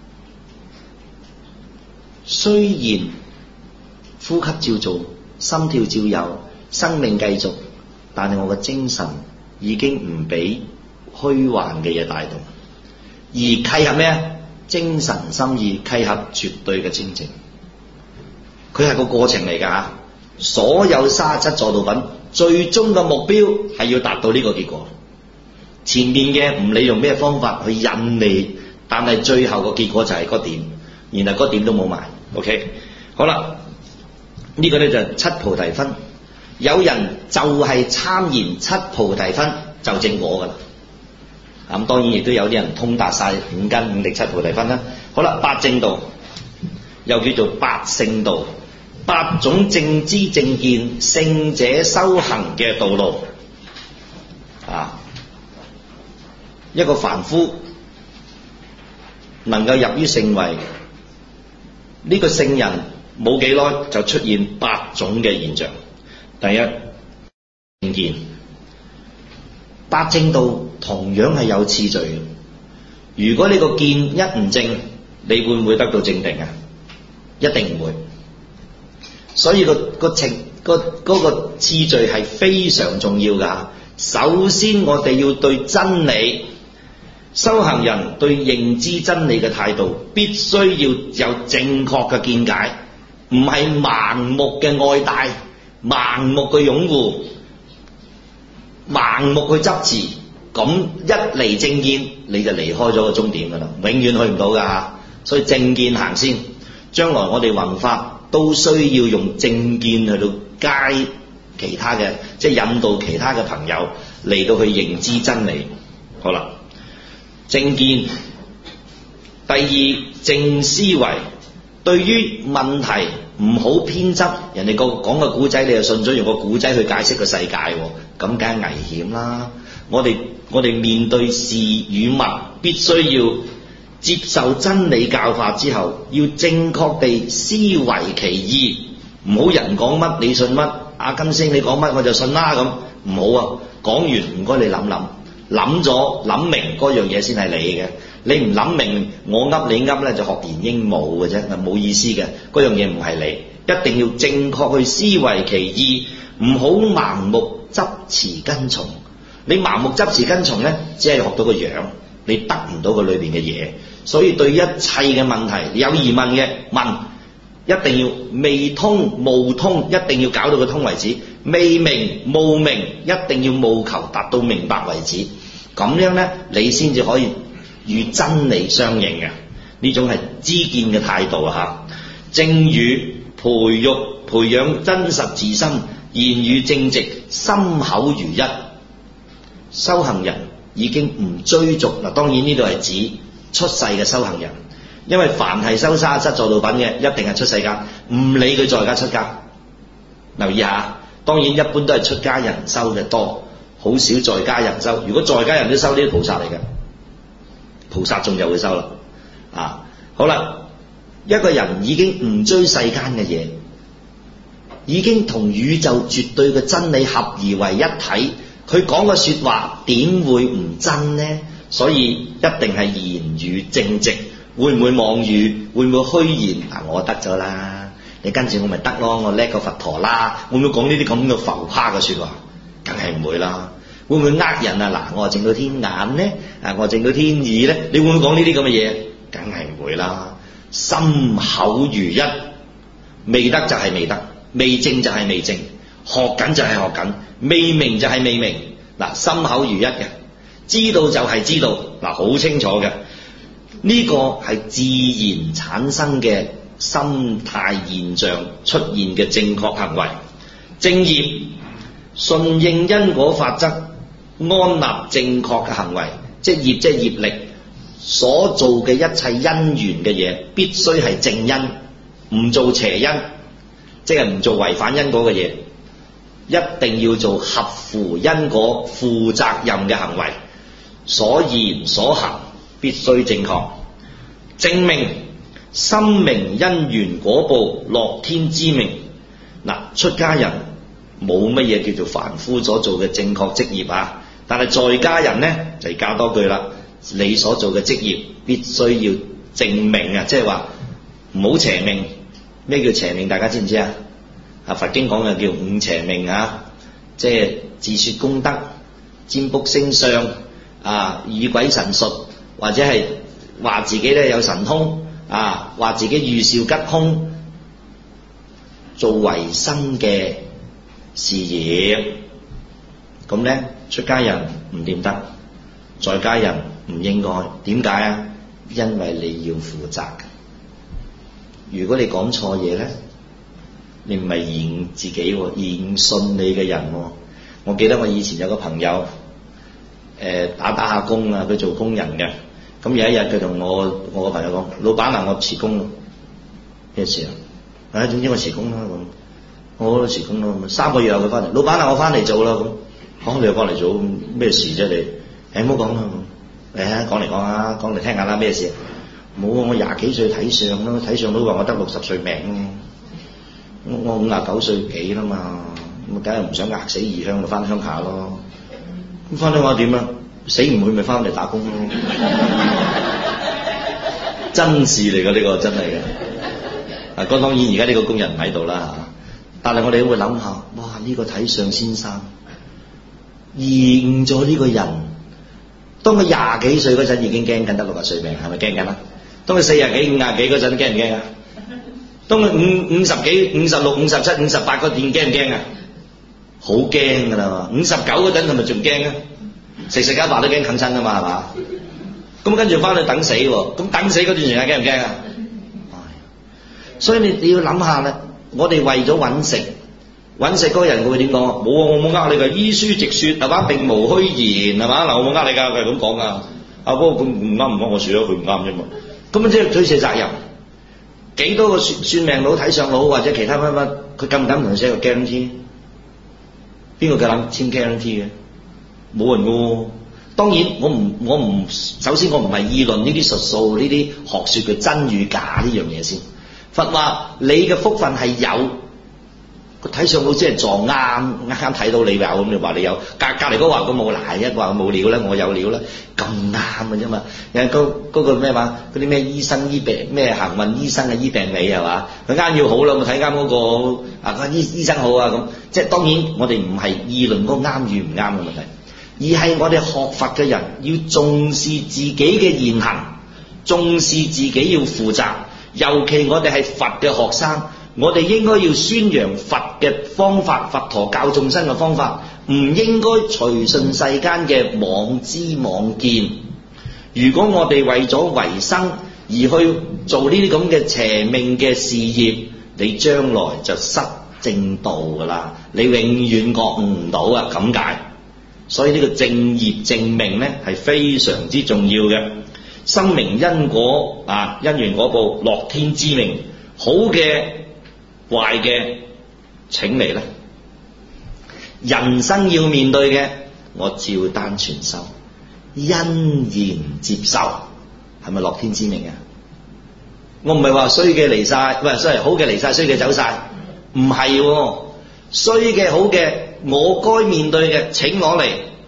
[SPEAKER 1] 雖然呼吸照做，心跳照有，生命繼續，但係我嘅精神已經唔俾虛幻嘅嘢帶動，而契合咩啊？精神心意契合絕對嘅清淨。佢係個過程嚟㗎嚇。所有37助道品最終嘅目標係要達到呢個結果。前面嘅唔理用咩方法去引你，但係最後個結果就係嗰點，然後嗰點都冇埋。OK， 好啦，呢個咧就係七菩提分。有人就係參研七菩提分就正果㗎啦。咁當然亦都有啲人通達晒五根五力七菩提分啦。好啦，八正道又叫做八聖道，八種正知正見聖者修行嘅道路。一個凡夫能夠入於聖位，呢個聖人冇幾耐就出現八種嘅現象。第一，正見。八正道同樣係有次序嘅。如果你個見一唔正，你會唔會得到正定啊？一定唔會。所以個次序係非常重要㗎。首先我哋要對真理，修行人對認知真理嘅態度必須要有正確嘅見解，唔係盲目嘅愛戴、盲目嘅擁護、盲目去執持。咁一嚟正見你就離開咗個終點㗎啦，永遠去唔到㗎。所以正見行先，將來我哋弘法都需要用正見去到街其他嘅，即係引導其他嘅朋友嚟到去認知真理。好啦，正見。第二，正思維。對於問題唔好偏執，人哋講個古仔，你就信咗用個古仔去解釋個世界，咁梗係危險啦。我哋面對事與物，必須要接受真理教法之後，要正確地思維其義，唔好人講乜你信乜，阿金星你講乜我就信啦咁，唔好啊！講完唔該你諗咗諗明嗰樣嘢先係你嘅，你唔諗明我噏你噏咧就學言鸚鵡嘅啫，冇意思嘅，嗰樣嘢唔係你，一定要正確去思維其義，唔好盲目執持跟從。你盲目執持跟從咧，只係學到個樣，你得唔到個裏邊嘅嘢。所以對一切嘅問題，你有疑問嘅問，一定要未通務通，一定要搞到佢通為止；未明務明，一定要務求達到明白為止。咁樣咧，你先至可以與真理相應嘅。呢種係知見嘅態度啊！嚇，正語培養真實自心，言語正直，心口如一。修行人已經唔追逐嗱，當然呢度係指出世嘅修行人，因為凡係修37助道品嘅，一定係出世家，唔理佢在家出家。留意下，當然一般都係出家人修嘅多，好少在家人修。如果在家人都修，呢啲菩薩嚟嘅，菩薩仲就會修啦。好啦，一個人已經唔追世間嘅嘢，已經同宇宙絕對嘅真理合而為一體。佢講嘅說話點會唔真呢？ 所以一定係言語正直。會唔會妄語？會唔會虛言？我得咗啦，你跟住我咪得咯，我叻過佛陀啦。會唔會講呢啲咁嘅浮誇嘅説話？梗係唔會啦。會唔會呃人啊？我淨到天眼咧，我淨到天耳咧，你會唔會講呢啲咁嘅嘢？梗係唔會啦。心口如一，未得就係未得，未正就係未正，學緊就係學緊，未明就係未明。心口如一嘅，知道就係知道，好清楚嘅。呢個係自然產生嘅心態現象出現嘅正確行為。正業順應因果法則，安立正確嘅行為，即係業，即係業力所做嘅一切因緣嘅嘢，必須係正因，唔做邪因，即係唔做違反因果嘅嘢，一定要做合乎因果、負責任嘅行為，所言所行必須正確。正命心明因緣果報，樂天知命。出家人冇乜嘢叫做凡夫所做嘅正確職業啊，但係在家人呢，就加多句啦，你所做嘅職業必須要正命啊，即係話唔好邪命。咩叫邪命？大家知唔知啊？佛經講嘅叫五邪命啊，即係自說功德、占卜星相以鬼神術，或者係話自己咧有神通話自己預兆吉凶，做維生嘅事業。咁咧出家人唔掂得，在家人唔應該。點解啊？因為你要負責。如果你講錯嘢咧，你唔係驗自己喎，驗信你嘅人喎。我記得我以前有個朋友打下工啊，佢做工人嘅。咁有一日佢同我個朋友講：老闆我辭工咯。咩事啊？總之我辭工啦咁。我都辭工咯。3個月後佢翻嚟，老闆我翻嚟做啦咁。你又翻嚟做咩事啫你？唔好講啦咁。講嚟講啊，講嚟聽下啦，咩事？冇啊！我20幾歲睇相咯，睇相都話我得60歲命。我59歲幾啦嘛，咁梗係唔想壓死異鄉，就翻鄉下咯。咁翻鄉下點啊？死唔去咪翻嚟打工咯。真事嚟㗎，呢個真係嘅。當然而家呢個工人唔喺度啦嚇，但係我哋都會諗下，哇！呢個睇相先生驗咗呢個人，當佢20幾歲嗰陣已經驚緊得60歲命，係咪驚緊啊？當佢40幾、50幾嗰陣驚唔驚啊？當佢50幾、56、57、58嗰陣驚唔驚啊？好驚㗎啦！59嗰陣係咪仲驚啊？食間飯都驚啃親㗎嘛，係嘛？咁跟住翻去等死喎，咁等死嗰段時間驚唔驚啊？所以你要諗下啦，我哋為咗揾食嗰個人佢會點講？冇啊，我冇呃你㗎，依書直說係嘛，並無虛言係嘛？我冇呃你㗎，佢係咁講㗎。不過咁唔啱，我説咗佢唔啱啫嘛。咁即係推卸責任。幾多個算命佬、睇相佬或者其他乜，佢敢唔敢同你寫個 guarantee？ 邊個夠膽簽 guarantee 嘅？冇人㗎喎。當然我唔首先我唔係議論呢啲術數、呢啲學説嘅真與假呢樣嘢先。佛話你嘅福分係有，個睇相佬只係撞啱睇到你有，咁你話你有，隔離嗰個話佢冇賴，一話冇料咧，我有料咧，咁啱嘅啫嘛。有嗰個咩話？嗰啲咩醫生醫病咩行運醫生嘅醫病你係嘛？佢啱要好啦，我睇啱嗰個醫生好啊咁。即係當然我哋唔係議論嗰個啱與唔啱嘅問題，而係我哋學佛嘅人要重視自己嘅言行，重視自己要負責。尤其我哋係佛嘅學生，我哋應該要宣揚佛嘅方法，佛陀教眾生嘅方法，唔應該隨順世間嘅妄知妄見。如果我哋為咗維生而去做呢啲咁嘅邪命嘅事業，你將來就失正道㗎啦，你永遠覺悟唔到啊！咁解。所以呢個正業正命呢係非常之重要嘅。心明因果因緣果報，樂天知命。好嘅壞嘅請嚟啦，人生要面對嘅我照單全收，欣然接受，係咪樂天知命啊？我唔係話衰嘅離晒，喂，好嘅離晒，衰嘅走晒，唔係喎。衰嘅好嘅我該面對嘅請我嚟，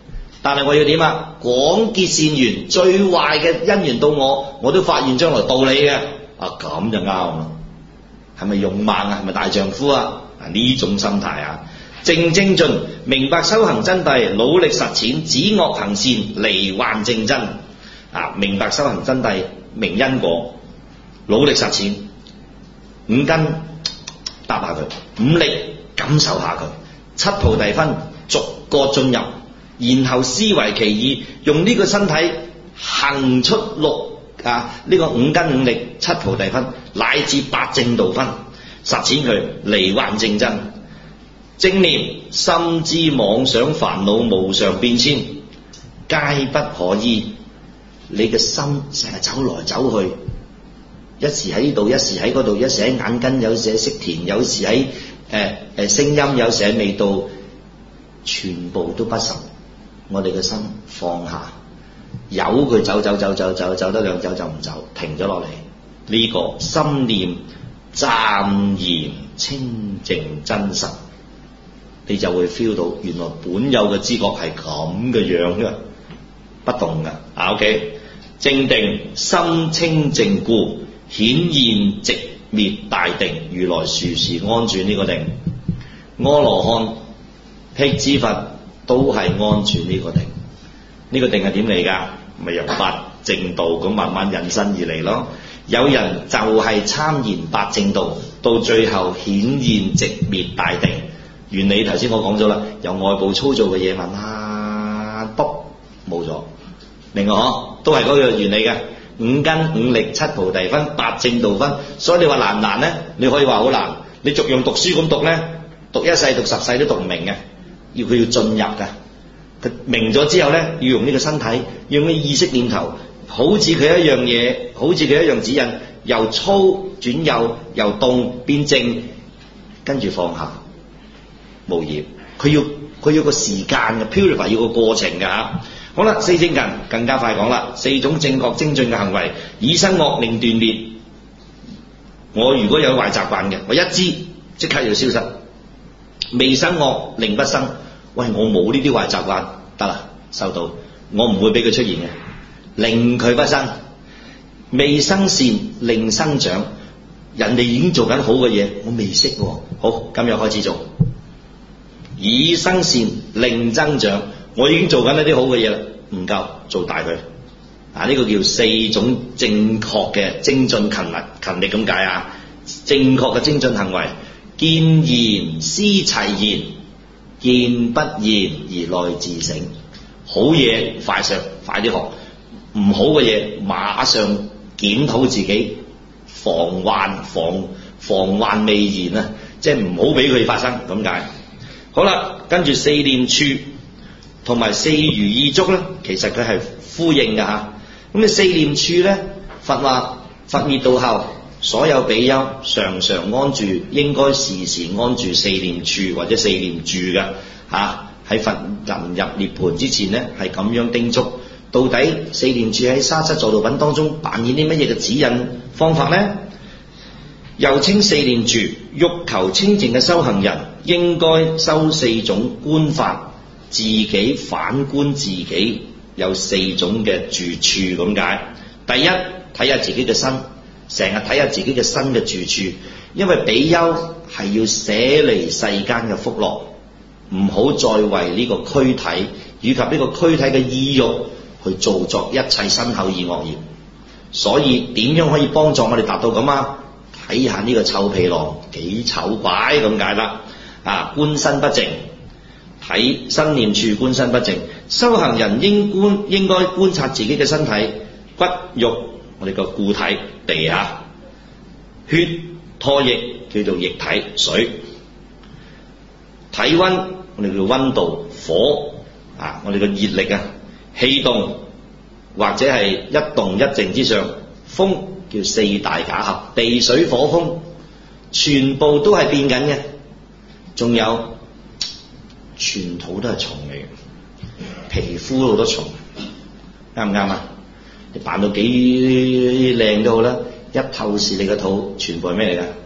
[SPEAKER 1] 但係我要點啊？廣結善緣，最壞嘅姻緣到我都發現將來到你嘅，啊咁就啱啦。係咪勇猛啊？係咪大丈夫啊？呢種心態啊，正精進，明白修行真諦，努力實踐，止惡行善，離幻正真。啊，明白修行真諦，明因果，努力實踐，五根搭下佢，五力感受下佢，七菩提分逐個進入，然後思維其意，用呢個身體行出呢個五根五力七菩提分乃至八正道分，實踐佢離幻正真。正念心知妄想煩惱無常變遷，皆不可依。你嘅心成日走來走去，一時喺呢度，一時喺嗰度，一時喺眼根，有時喺色田，有時喺聲音，有時喺味道，全部都不受。我哋嘅心放下，由佢走得兩走就唔走，停咗落嚟。呢個心念暫然清淨真實，你就會 feel 到原來本有嘅知覺係咁嘅樣嘅，不動嘅。OK， 正定心清淨故，顯現寂滅大定，如來殊時安住呢個定。阿羅漢、辟支佛都係安住呢個定。呢個定係點嚟㗎？咪由八正道咁慢慢引申而嚟咯。有人就係參研八正道，到最後顯現寂滅大定。原理頭先我講咗啦，由外部粗糙嘅嘢慢慢卜冇咗，明我嗬？都係嗰個原理嘅。五根五力七菩提分八正道分，所以你話難唔難呢？你可以話好難。你逐樣讀書咁讀呢，讀一世讀十世都讀唔明嘅，佢要進入㗎。佢明咗之後呢，要用呢個身體，用呢意識念頭，好似佢一樣嘢，好似佢一樣指引，由粗轉幼，由動變正，跟住放下無業。佢要個時間嘅 purify， 要個過程㗎嚇。好啦，四正勤更加快講啦。四種正確精進嘅行為，已生惡令斷滅。我如果有壞習慣嘅，我一知即刻要消失。未生惡令不生。喂，我冇呢啲壞習慣，得啦，收到，我唔會俾佢出現嘅，令佢不生。未生善令生長，人哋已經做緊好嘅嘢，我未識喎。好，今日開始做。已生善令增長，我已經做緊一啲好嘅嘢啦，唔夠，做大佢。呢個叫四種正確嘅精進勤力咁解啊。正確嘅精進行為，見言思齊言，見不言而內自省。好嘢快啲學，唔好嘅嘢馬上檢討自己，防患未然啊！即係唔好俾佢發生咁解。好啦，跟住四念處同埋四如意足咧，其實佢係呼應㗎嚇。咁你四念處咧，佛話佛滅度後，所有比丘常常安住，應該時時安住四念處或者四念住嘅嚇。喺佛臨入涅槃之前咧，係咁樣叮囑。到底四念處喺沙室助道品當中扮演啲乜嘢嘅指引方法呢？又稱四念住，欲求清淨嘅修行人應該修四種觀法，自己反觀自己，有四種嘅住處咁解。第一，睇下自己嘅身，成日睇下自己嘅身嘅住處，因為比丘係要捨離世間嘅福樂，唔好再為呢個軀體以及呢個軀體嘅意欲去造作一切身口意惡業。所以點樣可以幫助我哋達到咁啊？睇下呢個臭皮囊幾醜怪咁解啦。觀身不淨，睇身念處觀身不淨。修行人應該觀察自己嘅身體，骨肉我哋個固體地下，血唾液叫做液體水，體溫我哋叫溫度，火我哋個熱力啊，氣動或者係一動一靜之上，風叫四大假合，地水火風全部都係變緊嘅。仲有全土都係蟲嚟嘅，皮膚好多蟲，啱唔啱啊？你扮到幾靚都好啦，一透視你個肚，全部係咩嚟㗎？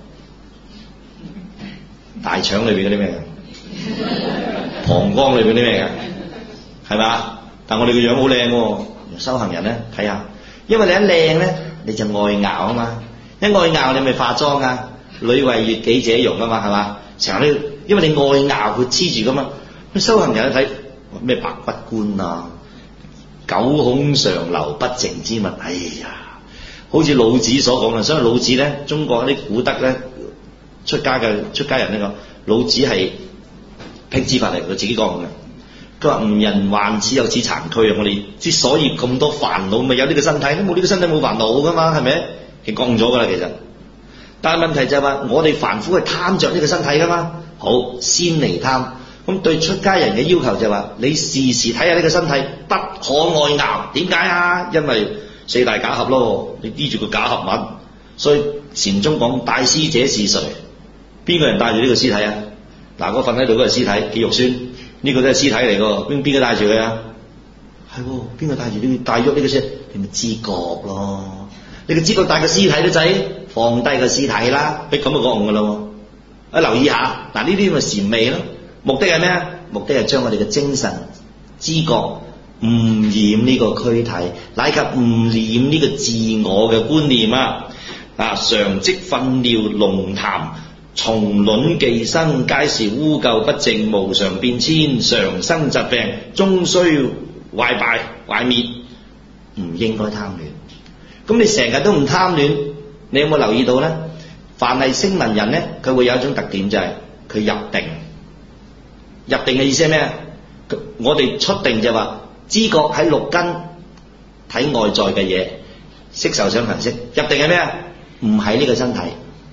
[SPEAKER 1] 大腸裏邊嗰啲咩㗎？膀胱裏邊啲咩㗎？係嘛？ 但我哋個樣好靚喎。修行人咧睇下，因為你一靚咧，你就愛咬啊嘛，一愛咬你咪化妝啊，女為悅己者容啊嘛，係嘛？成日都因為你愛咬佢黐住噶嘛。修行人一睇咩白骨觀啊，九孔常流不淨之物，哎呀，好似老子所講嘅。所以老子咧，中國啲古德咧，出家人呢個老子係辟支法嚟，佢自己講嘅。佢話吾人患此有此殘軀啊！我哋之所以咁多煩惱，咪有呢個身體，都冇呢個身體冇煩惱噶嘛，係咪？佢講咗噶啦，其實。但係問題就係話，我哋凡夫係貪着呢個身體噶嘛。好，先離貪。咁對出家人嘅要求就係話，你時時睇下呢個身體，不可愛咬。點解啊？因為四大假合咯，你依住個假合物。所以禪宗講帶屍者是誰？邊個人帶住呢個屍體啊？嗱，我瞓喺度嗰個屍體幾肉酸。呢個都係屍體嚟㗎，邊個帶住佢啊？係喎，邊個帶住呢個帶喐呢個先？你咪知覺咯。你個知覺帶個屍體都制，放低個屍體啦，咁就講㗎咯。留意下，嗱呢啲咪禪味咯。目的係咩啊？目的係將我哋嘅精神知覺唔染呢個軀體，乃及唔染呢個自我嘅觀念啊！常積糞尿龍痰。蟲卵寄生，皆是污垢不淨，無常變遷，常生疾病，終須壞敗壞滅。唔應該貪戀。咁你成日都唔貪戀，你有冇留意到咧？凡係聲聞人咧，佢會有一種特點，就係佢入定。入定嘅意思係咩？我哋出定就話知覺喺六根睇外在嘅嘢，色受想行識。入定係咩？唔喺呢個身體。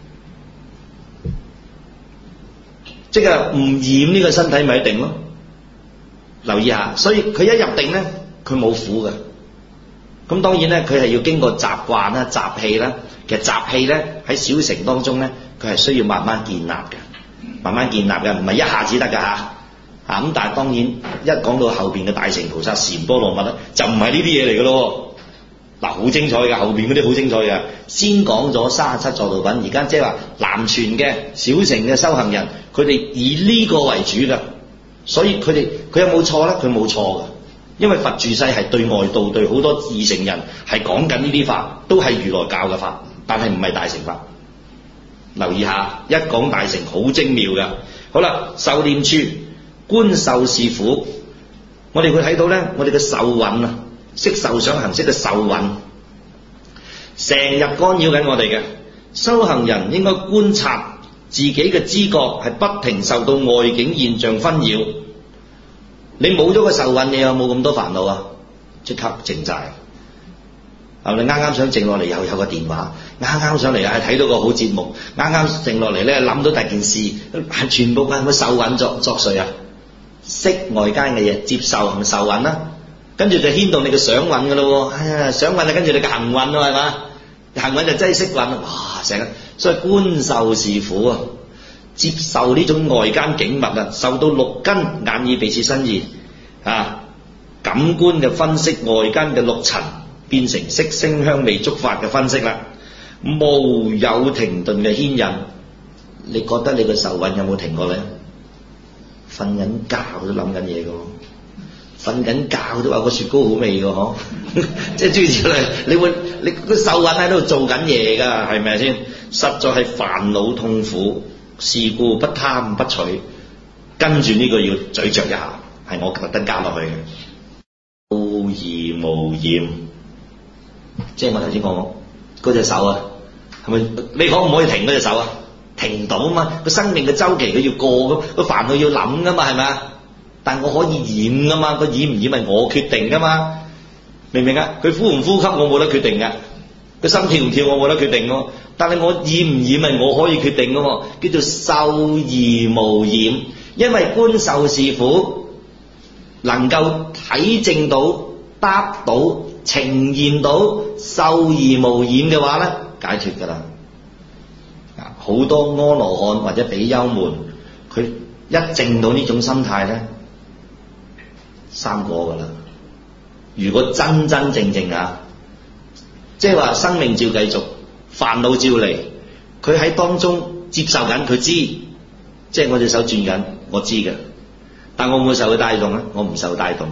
[SPEAKER 1] 即係唔染呢個身體咪定咯，留意下。所以佢一入定咧，佢冇苦嘅。咁當然咧，佢係要經過習慣啦、習氣啦。其實習氣咧喺小乘當中咧，佢係需要慢慢建立嘅，慢慢建立嘅，唔係一下子得㗎嚇。咁但係當然一講到後邊嘅大乘菩薩禪波羅蜜咧，就唔係呢啲嘢嚟㗎咯。嗱，好精彩嘅，後邊嗰啲好精彩嘅。先講咗37助道品，而家即係話南傳嘅小乘嘅修行人，佢哋以呢個為主㗎。所以佢有冇錯咧？佢冇錯㗎，因為佛住世係對外道，對好多二乘人係講緊呢啲法，都係如來教嘅法，但係唔係大乘法。留意下，一講大乘好精妙㗎。好啦，受念處觀受是苦，我哋會睇到咧，我哋嘅受蘊啊。色受想行識嘅受蘊，成日干擾緊我哋嘅。修行人應該觀察自己嘅知覺係不停受到外境現象紛擾。你冇咗個受蘊，你有冇咁多煩惱啊？即刻靜晒。你啱啱想靜落嚟，又有個電話；啱啱上嚟係睇到個好節目；啱啱靜落嚟咧，諗到第件事，全部係咪受蘊作祟啊？識外間嘅嘢，接受係咪受蘊啊？跟住就牽動你嘅想蘊㗎咯喎，想蘊就跟住你嘅行蘊咯，係嘛？行蘊就真係識蘊，哇！成日所以觀受是苦啊，接受呢種外間景物啊，受到六根眼耳鼻舌身意感官嘅分析外間嘅六塵，變成色聲香味觸法嘅分析啦，無有停頓嘅牽引。你覺得你嘅受蘊有冇停過咧？瞓緊覺都諗緊嘢㗎喎。瞓緊覺都話個雪糕好味㗎嗬，即係諸如此類，你個受蘊喺度做緊嘢㗎，係咪先？實在係煩惱痛苦，是故不貪不取。跟住呢個要咀嚼一下，係我特登加落去嘅。無疑無染，即係我頭先講嗰隻手啊，係咪？你可唔可以停嗰隻手啊？停唔到啊嘛，個生命嘅週期佢要過㗎，個煩惱要諗㗎嘛，係咪啊？但我可以染㗎嘛，個染唔染係我決定㗎嘛，明唔明啊？佢呼唔呼吸我冇得決定㗎，佢心跳唔跳我冇得決定㗎，但係我染唔染係我可以決定㗎喎，叫做受而無染。因為觀受是苦，能夠體證到、得到、呈現到受而無染嘅話咧，解脫㗎啦。好多阿羅漢或者比丘們，佢一證到呢種心態咧，三果㗎啦。如果真真正正即係話生命照繼續，煩惱照嚟，佢喺當中接受緊，佢知，即係我隻手轉緊，我知嘅。但我會唔會受佢帶動咧？我唔受帶動，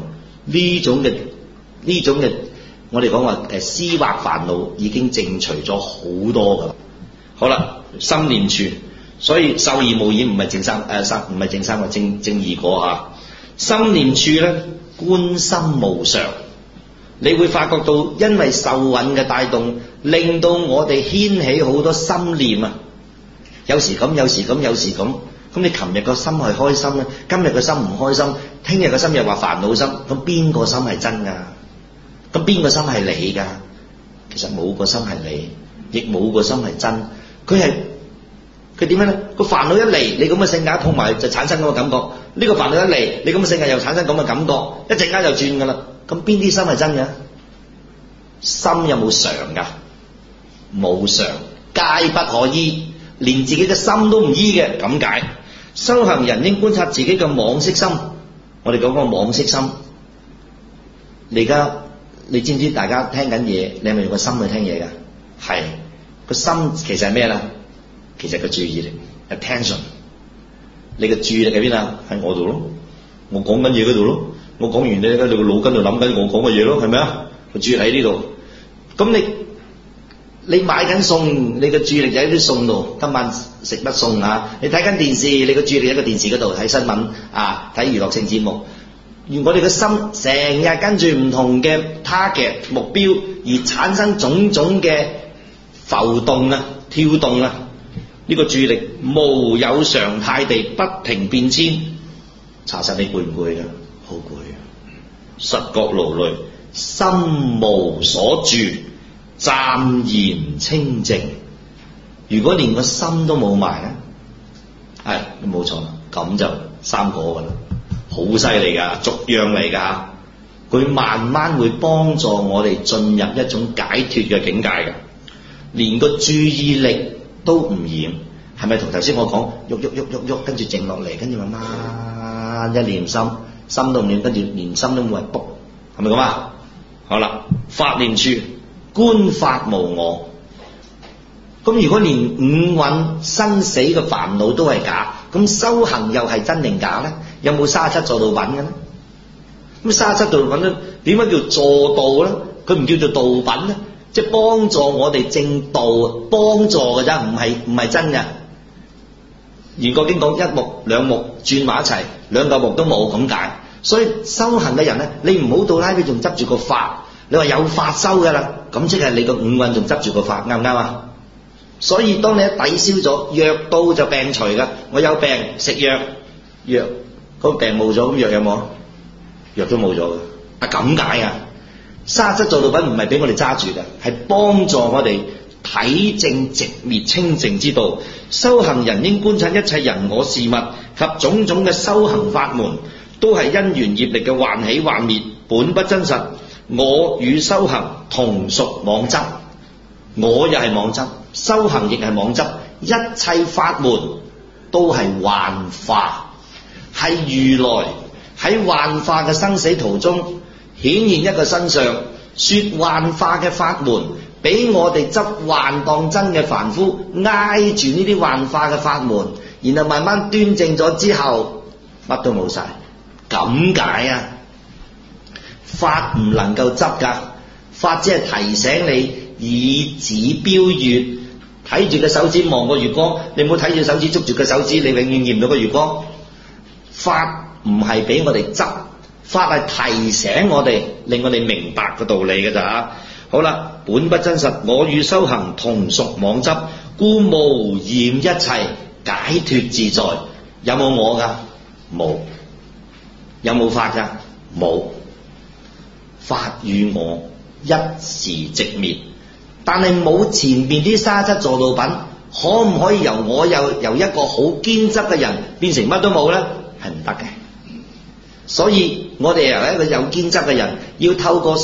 [SPEAKER 1] 呢種嘅我哋講話思惑煩惱已經淨除咗好多噶啦。好啦，心念處，所以受而無染唔係正三唔係正三個正二果嚇。心念處咧，觀心無常，你會發覺到因為受蘊嘅帶動，令到我哋掀起好多心念啊，有時咁，有時咁，有時咁。咁你琴日個心係開心咧，今日個心唔開心，聽日個心又話煩惱心，咁邊個心係真㗎？咁邊個心係你㗎？其實冇個心係你，亦冇個心係真。佢點樣咧？個煩惱一嚟，你咁嘅性格碰埋就產生咁嘅感覺；呢個煩惱一嚟，你咁嘅性格又產生咁嘅感覺，一陣間就轉㗎啦。咁邊啲心係真嘅？心有冇常㗎？冇常，皆不可依，連自己嘅心都唔依嘅，咁解。修行人應觀察自己嘅妄識心。我哋講個妄識心，你知唔知大家聽緊嘢，你係咪用個心去聽嘢㗎？係，個心其實係咩啦？其實個注意力 attention， 你嘅注意力喺邊啊？喺我度咯，我講緊嘢嗰度咯，我講完你喺你個腦筋度諗緊我講嘅嘢咯，係咪啊？個注意力喺呢度。咁你買緊餸，你嘅注意力就喺啲餸度。今晚食乜餸啊？你睇緊電視，你嘅注意力喺個電視嗰度睇新聞啊，睇娛樂性節目。而我哋嘅心成日跟住唔同嘅 target 目標而產生種種嘅浮動啊、跳動啊。呢個注意力無有常態地不停變遷。查實你攰唔攰㗎？好攰啊！實覺勞累，心無所住，暫然清淨。如果連個心都冇埋咧，係冇錯啦，咁就三果噶啦，好犀利噶，逐樣嚟噶。佢慢慢會幫助我哋進入一種解脫嘅境界嘅，連個注意力都唔染，係咪同頭先我講喐，跟住靜落嚟，跟住慢慢一念心都唔染，跟住連心都冇人卜，係咪咁啊？好啦，法念處，觀法無我。咁如果連五蘊生死嘅煩惱都係假，咁修行又係真定假咧？有冇37助道品嘅咧？咁37助道品咧，點解叫助道咧？佢唔叫做道品咧，即係幫助我哋正道，幫助嘅啫，唔係真嘅。圓覺經講一目兩目轉埋一齊，兩嚿木都冇咁解。所以修行嘅人咧，你唔好到拉尾仲執住個法，你話有法修㗎啦，咁即係你個五蘊仲執住個法，啱唔啱啊？所以當你一抵消咗，藥到就病除㗎。我有病食藥，嗰個病冇咗，咁藥有冇？藥都冇咗㗎。咁解啊！37助道品唔係俾我哋揸住嘅，係幫助我哋體證直滅清淨之道。修行人應觀察一切人我事物及種種嘅修行法門，都係因緣業力嘅幻起幻滅，本不真實。我與修行同屬妄執，我又係妄執，修行亦係妄執，一切法門都係幻化，係如來喺幻化嘅生死途中顯現一個身相，說幻化嘅法門，俾我哋執幻當真嘅凡夫挨住呢啲幻化嘅法門，然後慢慢端正咗之後，乜都冇晒。咁解啊！法唔能夠執㗎，法只係提醒你以指標月，睇住個手指望個月光，你唔好睇住手指捉住個手指，你永遠見唔到個月光。法唔係俾我哋執，法係提醒我哋，令我哋明白個道理㗎咋。好啦，本不真實，我與修行同屬妄執，故無染一切，解脫自在。有冇我㗎？冇。有冇法㗎？冇。法與我一時寂滅，但係冇前面啲37助道品，可唔可以由一個好堅執嘅人變成乜都冇呢？係唔得嘅。所以我哋由一個有堅執嘅人，要透過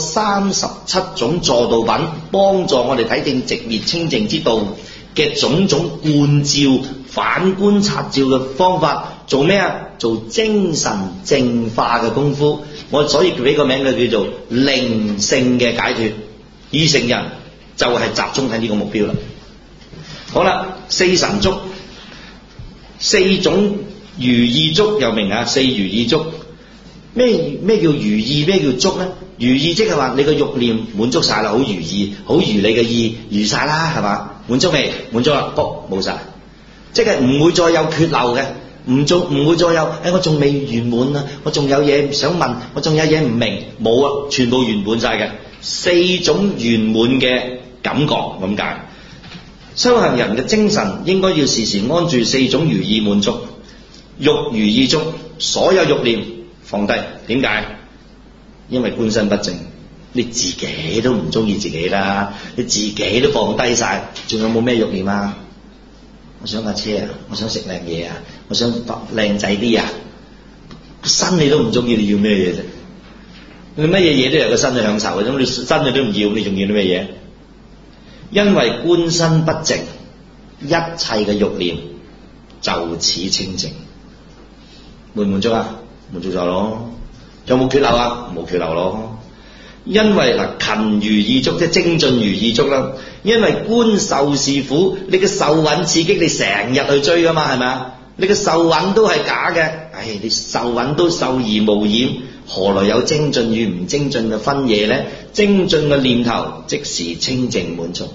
[SPEAKER 1] 37種助道品，幫助我哋體證直滅清淨之道嘅種種觀照、反觀察照嘅方法，做咩啊？做精神淨化嘅功夫。我所以俾個名佢叫做靈性嘅解脫。已成人就係集中喺呢個目標啦。好啦，四神足，四種如意足又名啊，四如意足。 咩叫如意？咩叫足咧？如意即係話你個慾念滿足晒啦，好如意，好如你嘅意，如晒啦，係嘛？滿足未？滿足啦，冇晒，即係唔會再有缺漏嘅，唔會再有，我仲未圓滿啊，我仲有嘢想問，我仲有嘢唔明，冇啊，全部圓滿晒嘅，4種圓滿嘅感覺咁解。修行人嘅精神應該要時時安住4種如意滿足，欲如意足，所有慾念放低。點解？因為觀身不淨，你自己都唔中意自己啦，你自己都放低晒，仲有冇咩慾念啊？我想架車啊，我想食靚嘢啊，我想靚仔啲啊，身你都唔中意，你要咩嘢啫？你乜嘢嘢都有個身去享受嘅，咁你身你都唔要，你仲要啲咩嘢？因為觀身不淨，一切嘅慾念就此清淨。滿唔滿足啊？滿足咗咯。有冇缺漏啊？冇缺漏咯。因為勤如意足，即係精進如意足啦。因為觀受是苦，你嘅受蘊刺激你成日去追噶嘛，係咪啊？你嘅受蘊都係假嘅，你受蘊都受而無染，何來有精進與唔精進嘅分野呢？精進嘅念頭即是清淨滿足。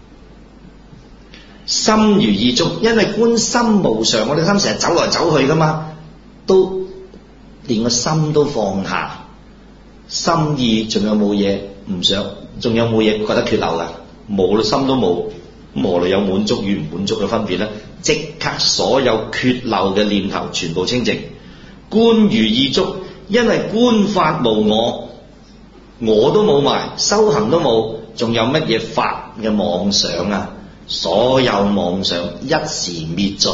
[SPEAKER 1] 心如意足，因為觀心無常，我哋心成日走來走去噶嘛，都連個心都放下，心意仲有冇嘢唔想？仲有冇嘢覺得缺漏噶？冇啦，心都冇，何來有滿足與唔滿足嘅分別呢？即刻所有缺漏嘅念頭全部清淨。觀如意足，因為觀法無我都冇埋，修行都冇，仲有乜嘢法嘅妄想啊？所有妄想一時滅盡。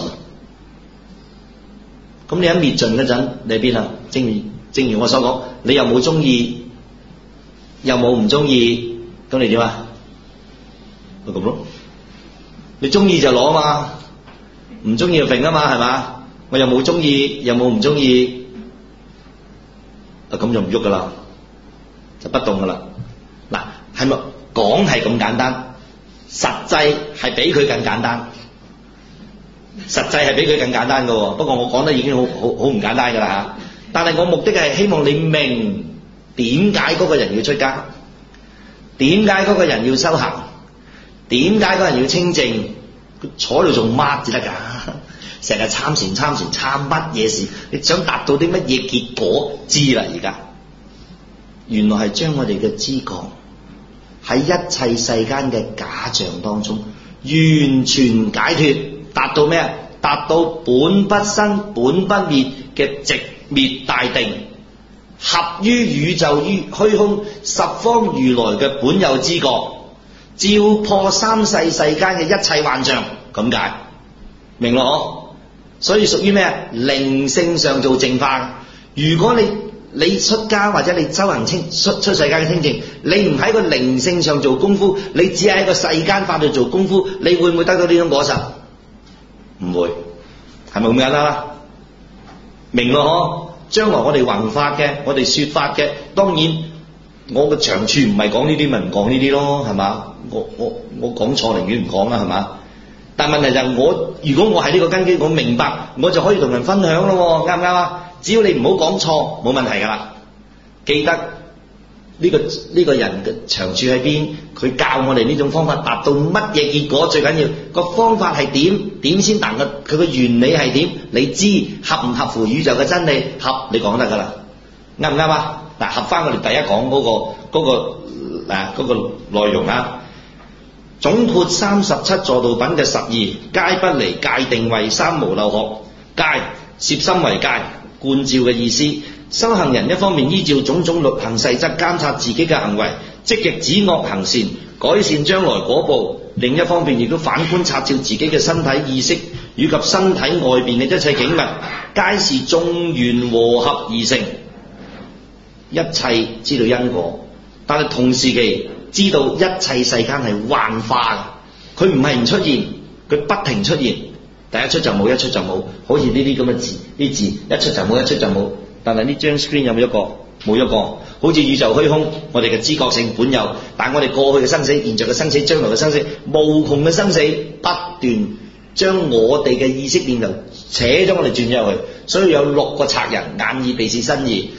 [SPEAKER 1] 咁你一滅盡嗰陣，你喺邊啊？正如我所講，你又冇中意，又冇唔中意，咁你點啊？咪咁咯。你中意就攞嘛，唔中意就揈啊嘛，係嘛？我又冇中意，又冇唔中意，咁就唔喐噶啦，就不動噶啦。嗱，係咪講係咁簡單？實際係比佢更簡單，實際係比佢更簡單嘅。不過我講得已經好唔簡單噶啦嚇。但係我目的係希望你明點解嗰個人要出家，點解嗰個人要修行，點解嗰個人要清淨。佢坐喺度做乜至得㗎？成日參禪參乜嘢事？你想達到啲乜嘢結果？知啦，而家原來係將我哋嘅知覺喺一切世間嘅假象當中完全解脫，達到咩啊？達到本不生本不滅嘅寂滅大定，合於宇宙於虛空十方如來嘅本有知覺，照破三世世間嘅一切幻象，咁解明咯？所以屬於咩啊？靈性上做淨化。如果你出家或者你修行出世間嘅清淨，你唔喺個靈性上做功夫，你只係喺個世間法度做功夫，你會唔會得到呢種果實？唔會，係咪咁簡單啦？明咯？將來我哋弘法嘅，我哋說法嘅，當然我嘅長處唔係講呢啲，咪唔講呢啲咯，係嘛？我講錯寧願唔講啦，係嘛？但問題就係如果我係呢個根基，我明白，我就可以同人分享咯，啱唔啱啊？只要你唔好講錯，冇問題噶啦。記得呢個人嘅長處喺邊，佢教我哋呢種方法達到乜嘢結果，最緊要個方法係點先達嘅，佢個原理係點，你知合唔合乎宇宙嘅真理？合，你講得噶啦，啱唔啱啊？嗱，合翻我哋第一講嗰個內容啊。總括37助道品嘅12，皆不離戒定慧三無漏學。戒，攝心為戒，觀照嘅意思。修行人一方面依照種種律行細則監察自己嘅行為，積極止惡行善，改善將來果報；另一方面亦都反觀察照自己嘅身體意識以及身體外邊嘅一切景物，皆是眾緣和合而成。一切知道因果，但係同時期知道一切世間係幻化嘅，佢唔係唔出現，佢不停出現，第一出就冇，一出就冇，好似呢啲咁嘅字，啲字一出就冇，一出就冇。但係呢張 screen 有冇一個？冇一個。好似宇宙虛空，我哋嘅知覺性本有，但係我哋過去嘅生死、現在嘅生死、將來嘅生死，無窮嘅生死，不斷將我哋嘅意識念頭扯咗我哋轉咗入去，所以有6個賊人，眼耳鼻舌身意。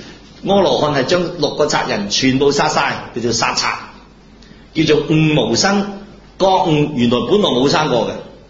[SPEAKER 1] 阿羅漢係將6個賊人全部殺晒，叫做殺賊，叫做悟無生，覺悟原來本來冇生過嘅，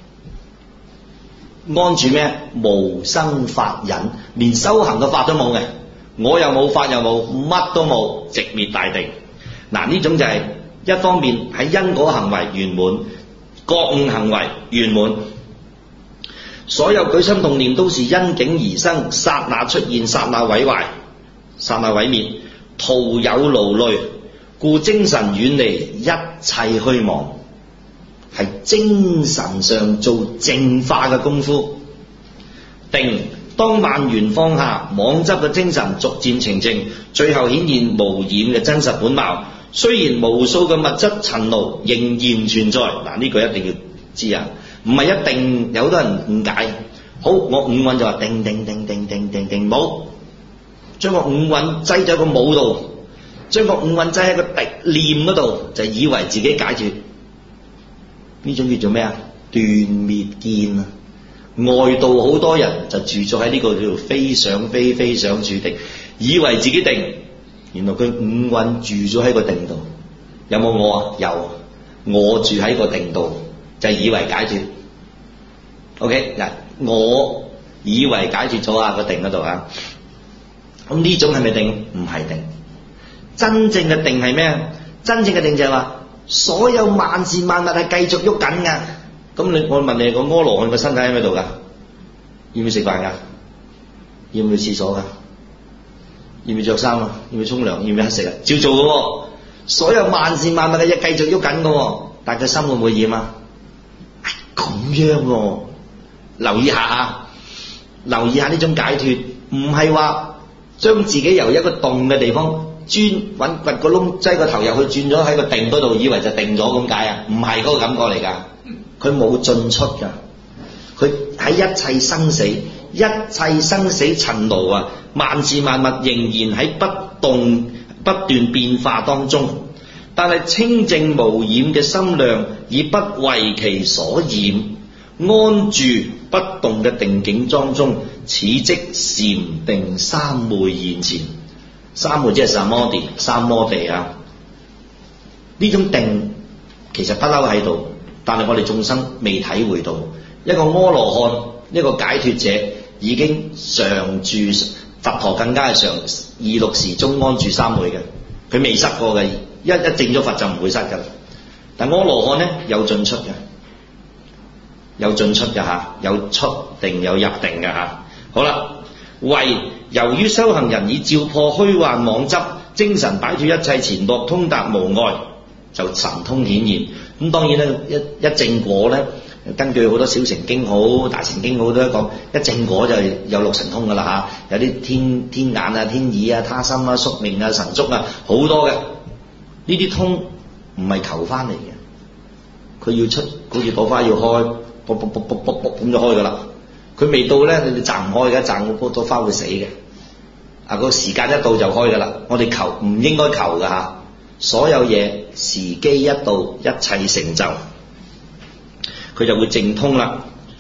[SPEAKER 1] 安住咩？無生法忍，連修行嘅法都冇嘅，我又冇法又冇，乜都冇，直滅大定。嗱，呢種就係一方面喺因果行為圓滿，覺悟行為圓滿，所有舉心動念都是因境而生，剎那出現，剎那毀壞，剎那毀滅，徒有勞累，故精神遠離一切虛妄，係精神上做淨化嘅功夫。定當萬緣放下，妄執嘅精神逐漸澄淨，最後顯現無染嘅真實本貌。雖然無數嘅物質塵勞仍然存在，嗱，呢個一定要知啊，唔係一定，有好多人誤解。好，我五蘊就話定定定定定定定冇，將個五蘊擠咗個冇度，將個五蘊擠喺個念嗰度，就以為自己解脫。呢種叫做咩啊？斷滅見啊！外道好多人就住咗喺呢個叫做非想非非想處定，以為自己定，原來佢五蘊住咗喺個定度。有冇我啊？有，我住喺個定度，就以為解脫。OK 嗱，我以為解脫咗啊個定嗰度啊，咁呢種係咪定？唔係定。真正嘅定係咩？真正嘅定就係話，所有萬事萬物係繼續喐緊噶。咁我問你，個阿羅漢個身體喺咪度噶？要唔要食飯噶？要唔要廁所噶？要唔要着衫啊？要唔要沖涼？要唔要乞食啊？照做噶喎。所有萬事萬物嘅嘢繼續喐緊噶喎，但係佢心會唔會染啊？咁樣喎，留意下呢種解脫，唔係話將自己由一個洞嘅地方鑽掘個窿，擠個頭入去，轉咗喺個定嗰度，以為就定咗咁解啊？唔係嗰個感覺嚟㗎。佢冇進出㗎，佢喺一切生死塵勞啊，萬事萬物仍然喺不斷變化當中，但係清淨無染嘅心量已不為其所染，安住不動嘅定境當中，此即禪定三昧現前。三昧即係三摩地啊！呢種定其實不嬲喺度。但係我哋眾生未體會到，一個阿羅漢，一個解脫者已經常住，佛陀更加係常26時中安住三昧嘅，佢未失過嘅，一證咗佛就唔會失㗎。但阿羅漢呢，有進出嘅，有進出嘅嚇，有出定有入定嘅嚇。好啦，唯由於修行人已照破虛幻妄執，精神擺脫一切纏絡，通達無礙，就神通顯現。咁當然咧，一證果咧，根據好多小乘經好、大乘經好都講，一證果就有六神通噶啦嚇，有啲天眼啊、天耳啊、他心啊、宿命啊、神足啊，好多嘅。呢啲通唔係求翻嚟嘅，佢要出，好似朵花要開，卜卜卜卜卜卜咁就開噶啦。佢未到咧，你賺唔開嘅，賺嗰朵花會死嘅。啊，個時間一到就開噶啦。我哋求唔應該求噶嚇。所有嘢時機一到，一切成就，佢就會正通啦。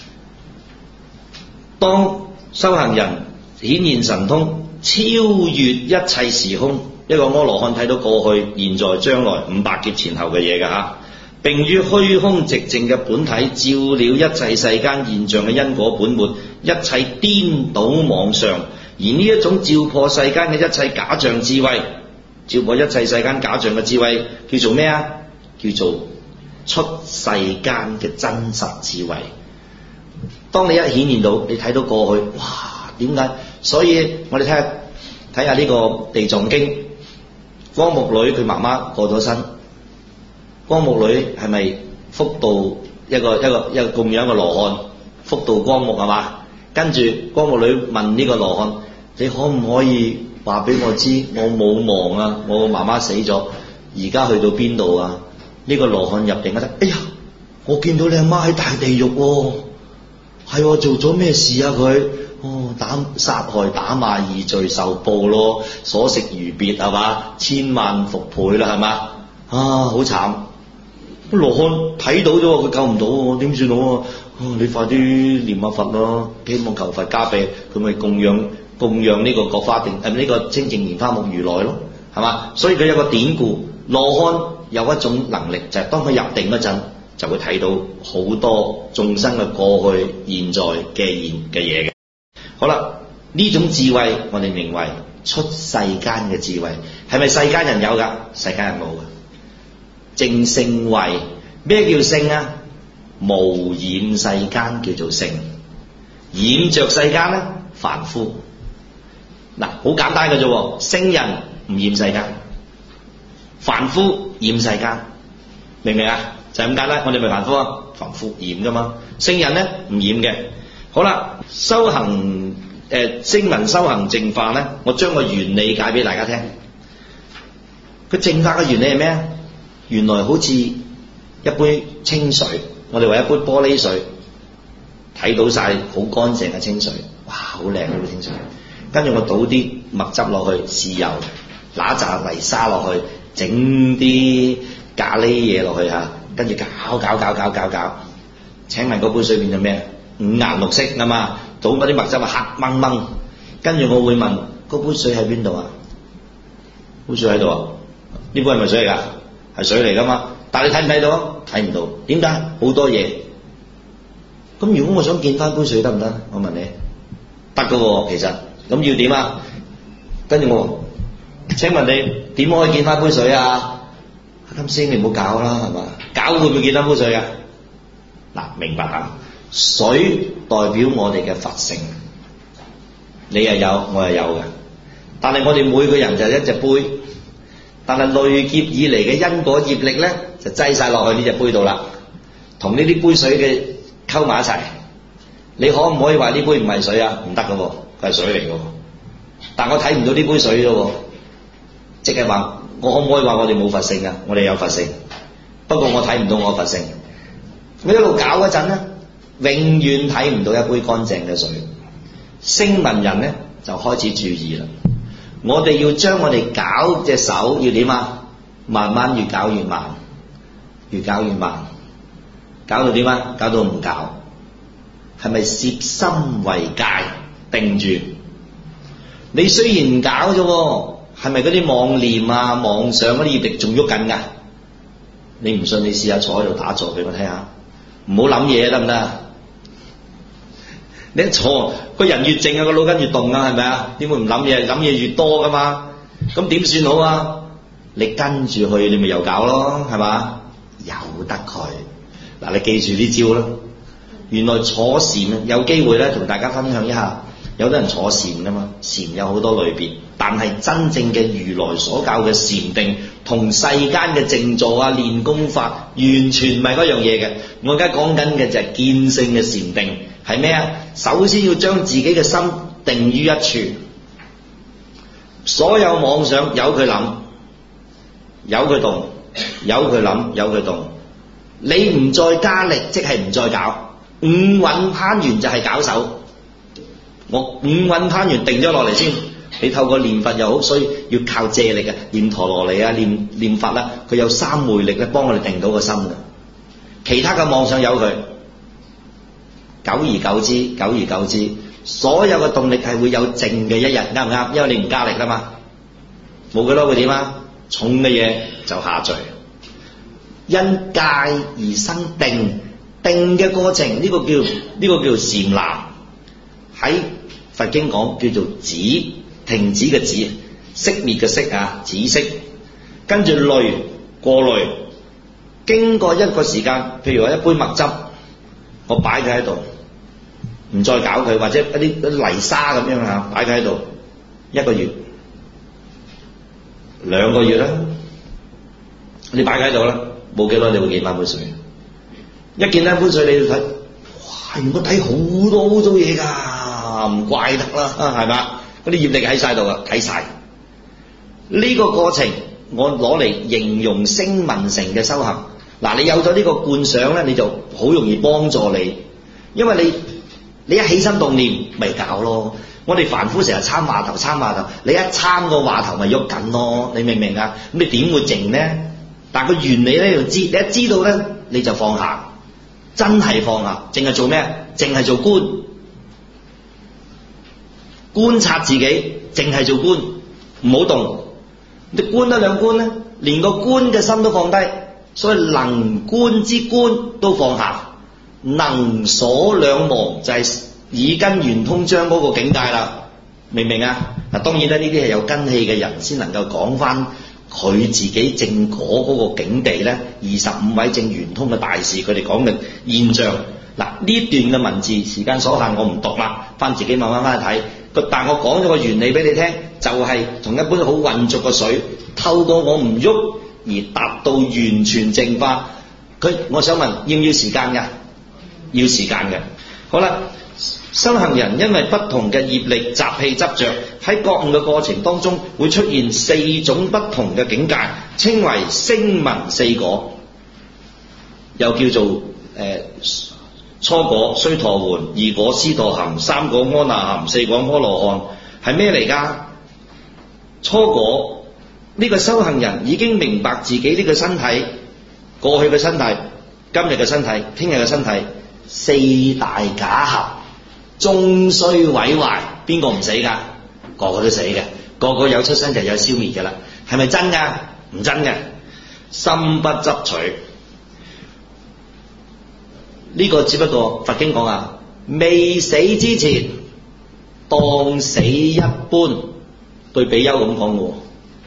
[SPEAKER 1] 當修行人顯現神通，超越一切時空，一個阿羅漢睇到過去、現在、將來500劫前後嘅嘢㗎嚇，並於虛空寂靜嘅本體照了一切世間現象嘅因果本末，一切顛倒妄想，而呢一種照破世間嘅一切假象智慧。照破一切世間假象嘅智慧叫做咩啊？叫做出世間嘅真實智慧。當你一顯現到，你睇到過去，哇！點解？所以我哋睇下呢個地藏經，光目女佢媽媽過咗身，光目女係咪福度一個供養嘅羅漢，福度光目係嘛？跟住光目女問呢個羅漢：你可唔可以話俾我知，我冇忘啊，我個媽媽死咗，而家去到邊度啊？呢個羅漢入定一睇，哎呀，我見到你阿媽喺大地獄喎，係做咗咩事啊佢？殺害打罵二罪受報咯，所食如別係嘛，千萬復倍啦係嘛，好慘！羅漢睇到咗，佢救唔到我，點算好啊？你快啲念下佛咯，希望求佛加被，佢咪供養供養呢個國花定呢個清淨蓮花目如來咯，係嘛？所以佢有個典故，羅漢有一種能力，就係當佢入定嗰陣，就會睇到好多眾生嘅過去、現在嘅嘢嘅。好啦，呢種智慧我哋名為出世間嘅智慧，係咪世間人有㗎？世間人冇㗎。正聖慧，咩叫聖啊？無染世間叫做聖，染着世間咧凡夫。嗱，好簡單嘅啫，聖人唔染世間，凡夫染世間，明唔明啊？就係咁簡單。我哋咪凡夫啊，凡夫染噶嘛，聖人咧唔染嘅。好啦，修行聲聞修行淨化咧，我將個原理解俾大家聽。佢淨化嘅原理係咩啊？原來好似一杯清水，我哋話一杯玻璃水，睇到晒好乾淨嘅清水，哇，好靚嗰杯清水。跟住我倒啲墨汁落去，豉油，揦一紮泥沙落去，整啲咖喱嘢落去嚇，跟住搞。請問嗰杯水變咗咩？五顏六色啊嘛，倒嗰啲墨汁啊黑掹掹。跟住我會問：嗰杯水喺邊度啊？杯水喺度啊？呢杯係咪水嚟㗎？係水嚟㗎嘛？但係你睇唔睇到啊？睇唔到。點解？好多嘢。咁如果我想見翻杯水得唔得？我問你，得㗎喎，其實。咁要點啊？跟住我，請問你點可以見翻杯水啊？金師兄你唔好搞啦，係嘛？搞會唔會見翻杯水啊？嗱，明白啊？水代表我哋嘅佛性，你又有，我又有嘅。但係我哋每個人就一隻杯，但係累劫以嚟嘅因果業力咧，就擠晒落去呢隻杯度啦，同呢啲杯水嘅溝埋一齊。你可唔可以話呢杯唔係水啊？唔得㗎喎。佢係水嚟嘅，但我睇唔到呢杯水咯，即係話我可唔可以話我哋冇佛性啊？我哋有佛性，不過我睇唔到我佛性。我一路搞嗰陣咧，永遠睇唔到一杯乾淨嘅水。聲聞人咧就開始注意啦，我哋要將我哋搞隻手要點啊？慢慢越搞越慢，越搞越慢，搞到點啊？搞到唔搞，係咪攝心為戒？定住，你雖然唔搞啫，係咪嗰啲妄念啊、妄想嗰啲業力仲喐緊㗎？你唔信，你試下坐喺度打坐俾我睇下，唔好諗嘢得唔得？你一坐，個人越靜啊，個腦筋越動啊，係咪啊？點會唔諗嘢？諗嘢越多㗎嘛？咁點算好啊？你跟住去，你咪又搞咯，係嘛？由得佢。嗱，你記住啲招啦。原來坐禪有機會咧，同大家分享一下。有啲人坐禪㗎嘛，禪有好多類別，但係真正嘅如來所教嘅禪定，同世間嘅靜坐啊、練功法，完全唔係嗰樣嘢嘅。我而家講緊嘅就係見性嘅禪定，係咩啊？首先要將自己嘅心定於一處，所有妄想由佢諗，由佢動，由佢諗，由佢動。你唔再加力，即係唔再搞。五蘊攀緣就係搞手。我五蘊攀緣定咗落嚟先，你透過念佛又好，所以要靠借力啊，念陀羅尼啊，念佛啦，佢有三昧力咧，幫我哋定到個心嘅。其他嘅妄想由佢，久而久之，所有嘅動力係會有靜嘅一日，啱唔啱？因為你唔加力啦嘛，冇嘅咯，會點啊？重嘅嘢就下墜，因戒而生定，定嘅過程呢個叫禪那。喺佛經講叫做止，停止嘅止，熄滅嘅熄啊，止息。跟住濾，過濾，經過一個時間，譬如話一杯墨汁，我擺佢喺度，唔再搞佢，或者一啲泥沙咁樣嚇，擺佢喺度1個月、2個月啦，你擺佢喺度啦，冇幾耐你會見翻杯水。一見翻杯水你要睇，哇！我睇好多污糟嘢㗎。唔怪得啦，係嘛？嗰啲業力喺晒度啊，睇晒。呢個過程我攞嚟形容聲聞乘嘅修行。嗱，你有咗呢個觀想咧，你就好容易幫助你，因為你一起心動念咪搞咯。我哋凡夫成日參話頭，你一參個話頭咪喐緊咯，你明唔明啊？咁你點會靜咧？但係個原理咧，你一知道咧，你就放下，真係放下，淨係做咩？淨係做觀。 觀察自己，淨係做觀，唔好動。你觀得兩觀咧，連個觀嘅心都放低，所以能觀之觀都放下，能所兩忘就係耳根圓通章嗰個境界啦，明唔明啊？嗱，當然咧，呢啲係有根氣嘅人先能夠講翻佢自己正果嗰個境地咧。25位正圓通嘅大士，佢哋講嘅現象。嗱，呢段嘅文字時間所限，我唔讀啦，翻自己慢慢翻去睇。但我講咗個原理俾你聽，就係同一般好渾濁嘅水，透過我唔喐而達到完全淨化。我想問，要唔要時間㗎？要時間嘅。好啦，修行人因為不同嘅業力、習氣、執着，喺覺悟嘅過程當中，會出現4種不同嘅境界，稱為聲聞4果，又叫做初果須陀洹、2果斯陀含、3果阿那含、4果阿羅漢。係咩嚟㗎？初果呢個修行人已經明白自己呢個身體，過去嘅身體、今日嘅身體、聽日嘅身體，4大假合，終須毀壞。邊個唔死㗎？個個都死嘅，個個有出生就有消滅㗎啦。係咪真㗎？唔真嘅。心不執取。呢個只不過佛經講啊，未死之前當死一般，對比丘咁講嘅。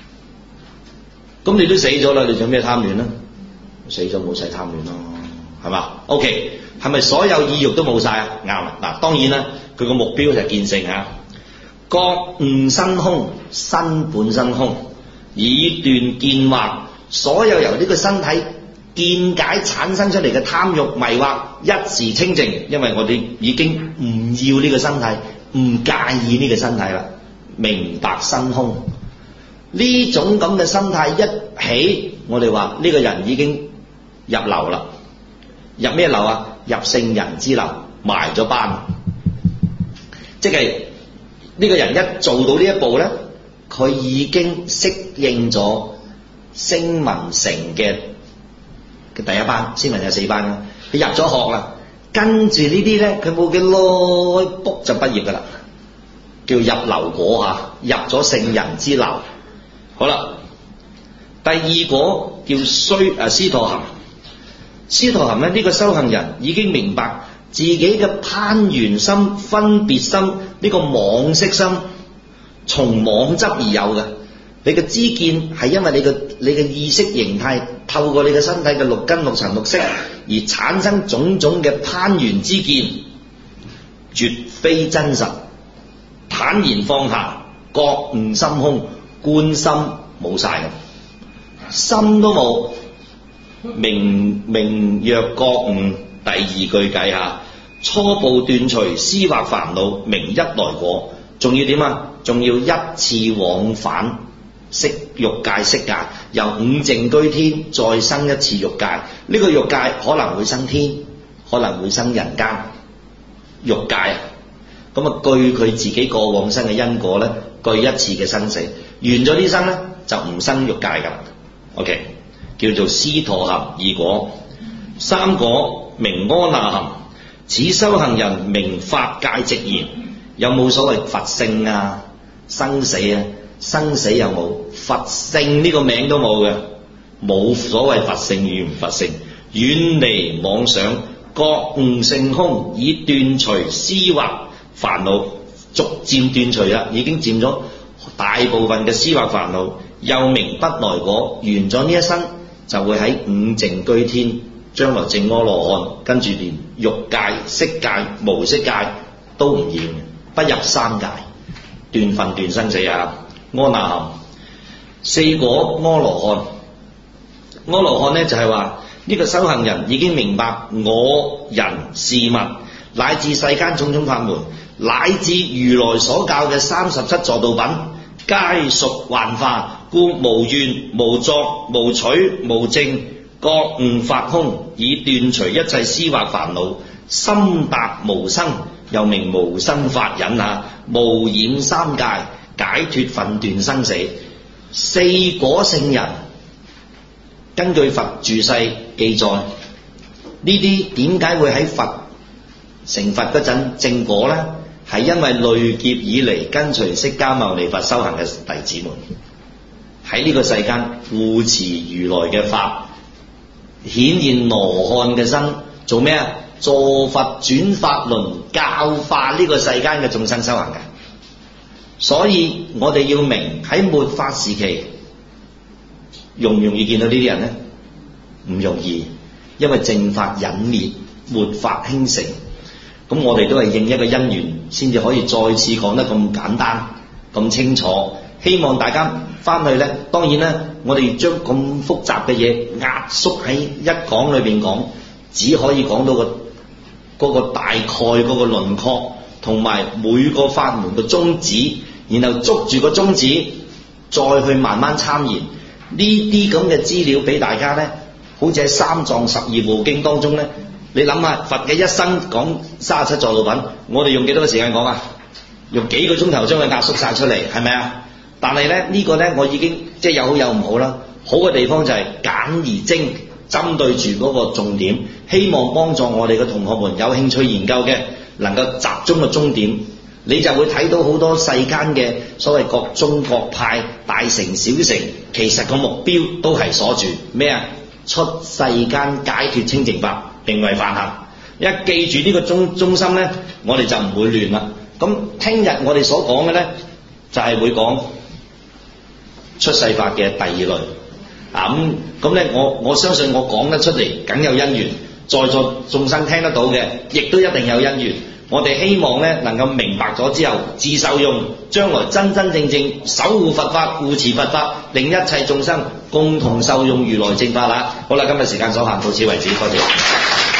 [SPEAKER 1] 咁你都死咗啦，你做咩貪戀呢？死咗冇使貪戀咯，係嘛 ？OK， 係咪所有意欲都冇晒啊？啱啦。嗱，當然啦，佢個目標就係見性啊。覺悟身空，身本身空，以斷見惑，所有由呢個身體見解產生出嚟嘅貪欲迷惑，一時清淨，因為我哋已經唔要呢個身體，唔介意呢個身體啦，明白身空。呢種咁嘅心態一起，我哋話呢個人已經入流啦。入咩流啊？入聖人之流，埋咗班。即係呢個人一做到呢一步咧，佢已經適應咗聲聞乘嘅第一班，聲聞有4班啦。佢入咗學啦，跟住呢啲咧，佢冇幾耐卜就畢業噶啦，叫入流果嚇，入咗聖人之流。好啦，第2果叫斯陀含。斯陀含咧，呢個修行人已經明白自己嘅攀緣心、分別心，呢個妄識心，從妄執而有嘅。你嘅知見係因為你嘅意識形態透過你嘅身體嘅6根6塵6識而產生種種嘅攀緣之見，絕非真實。坦然放下，覺悟心空，觀心冇晒嘅，心都冇，明若覺悟。第2句計下，初步斷除思惑煩惱，名一來果。仲要點啊？仲要一次往返色欲界色界，由5淨居天再生一次欲界。呢個欲界可能會生天，可能會生人間欲界。咁啊，據佢自己過往生嘅因果咧，據一次嘅生死，完咗呢生咧就唔生欲界噶。OK， 叫做斯陀含2果。3果名阿那含。此修行人明法界直言，有冇所謂佛性啊、生死啊？生死又冇，佛性呢個名都冇嘅，冇所謂佛性與唔佛性。遠離妄想，覺悟性空，以斷除思惑煩惱，逐漸斷除啦，已經佔咗大部分嘅思惑煩惱。又名不來果，完咗呢一生就會喺5淨居天，將來證阿羅漢，跟住連欲界、色界、無色界都唔要，不入3界，斷分斷生死啊！阿那含。4果阿羅漢。阿羅漢咧就係話呢個修行人已經明白我人事物乃至世間種種法門，乃至如來所教嘅37助道品，皆屬幻化，故無願無作無取無證，覺悟法空，以斷除一切思惑煩惱，心達無生，又名無生法忍下，無染3界，解脫分斷生死。4果聖人，根據佛住世記載，呢啲點解會喺佛成佛嗰陣證果呢？ 係因為累劫以嚟跟隨釋迦牟尼佛修行嘅弟子們，喺呢個世間護持如來嘅法，顯現羅漢嘅身，做咩啊？助佛轉法輪，教化呢個世間嘅眾生修行嘅。所以我哋要明喺末法時期，容唔容易見到呢啲人呢？唔容易，因為正法隱滅，末法興盛。咁我哋都係應一個因緣，先至可以再次講得咁簡單、咁清楚。希望大家翻去呢，當然啦，我哋將咁複雜嘅嘢壓縮喺一講裏邊講，只可以講到嗰個大概嗰個輪廓，同埋每個法門嘅宗旨，然後捉住個宗旨，再去慢慢參研呢啲咁嘅資料俾大家呢，好似喺三藏十二部經當中呢。你諗下，佛嘅一生講37座道品，我哋用幾多個時間講啊？用幾個鐘頭將佢壓縮晒出嚟，係咪啊？但係咧呢個咧，我已經即係有好有唔好啦。好嘅地方就係簡而精，針對住嗰個重點，希望幫助我哋嘅同學們有興趣研究嘅，能夠集中個終點，你就會睇到好多世間嘅所謂各宗各派、大乘小乘，其實個目標都係鎖住咩啊？出世間解脫清淨法，並為梵行。一記住呢個中心呢，我哋就唔會亂啦。咁聽日我哋所講嘅呢，就係會講出世法嘅第二類。咁咧，我相信我講得出嚟，梗有因緣。在座眾生聽得到嘅，亦都一定有因緣。我哋希望呢，能夠明白咗之後，自受用，將來真真正正守護佛法、護持佛法，令一切眾生共同受用如來正法啦。好啦，今日時間所限，到此為止，多謝。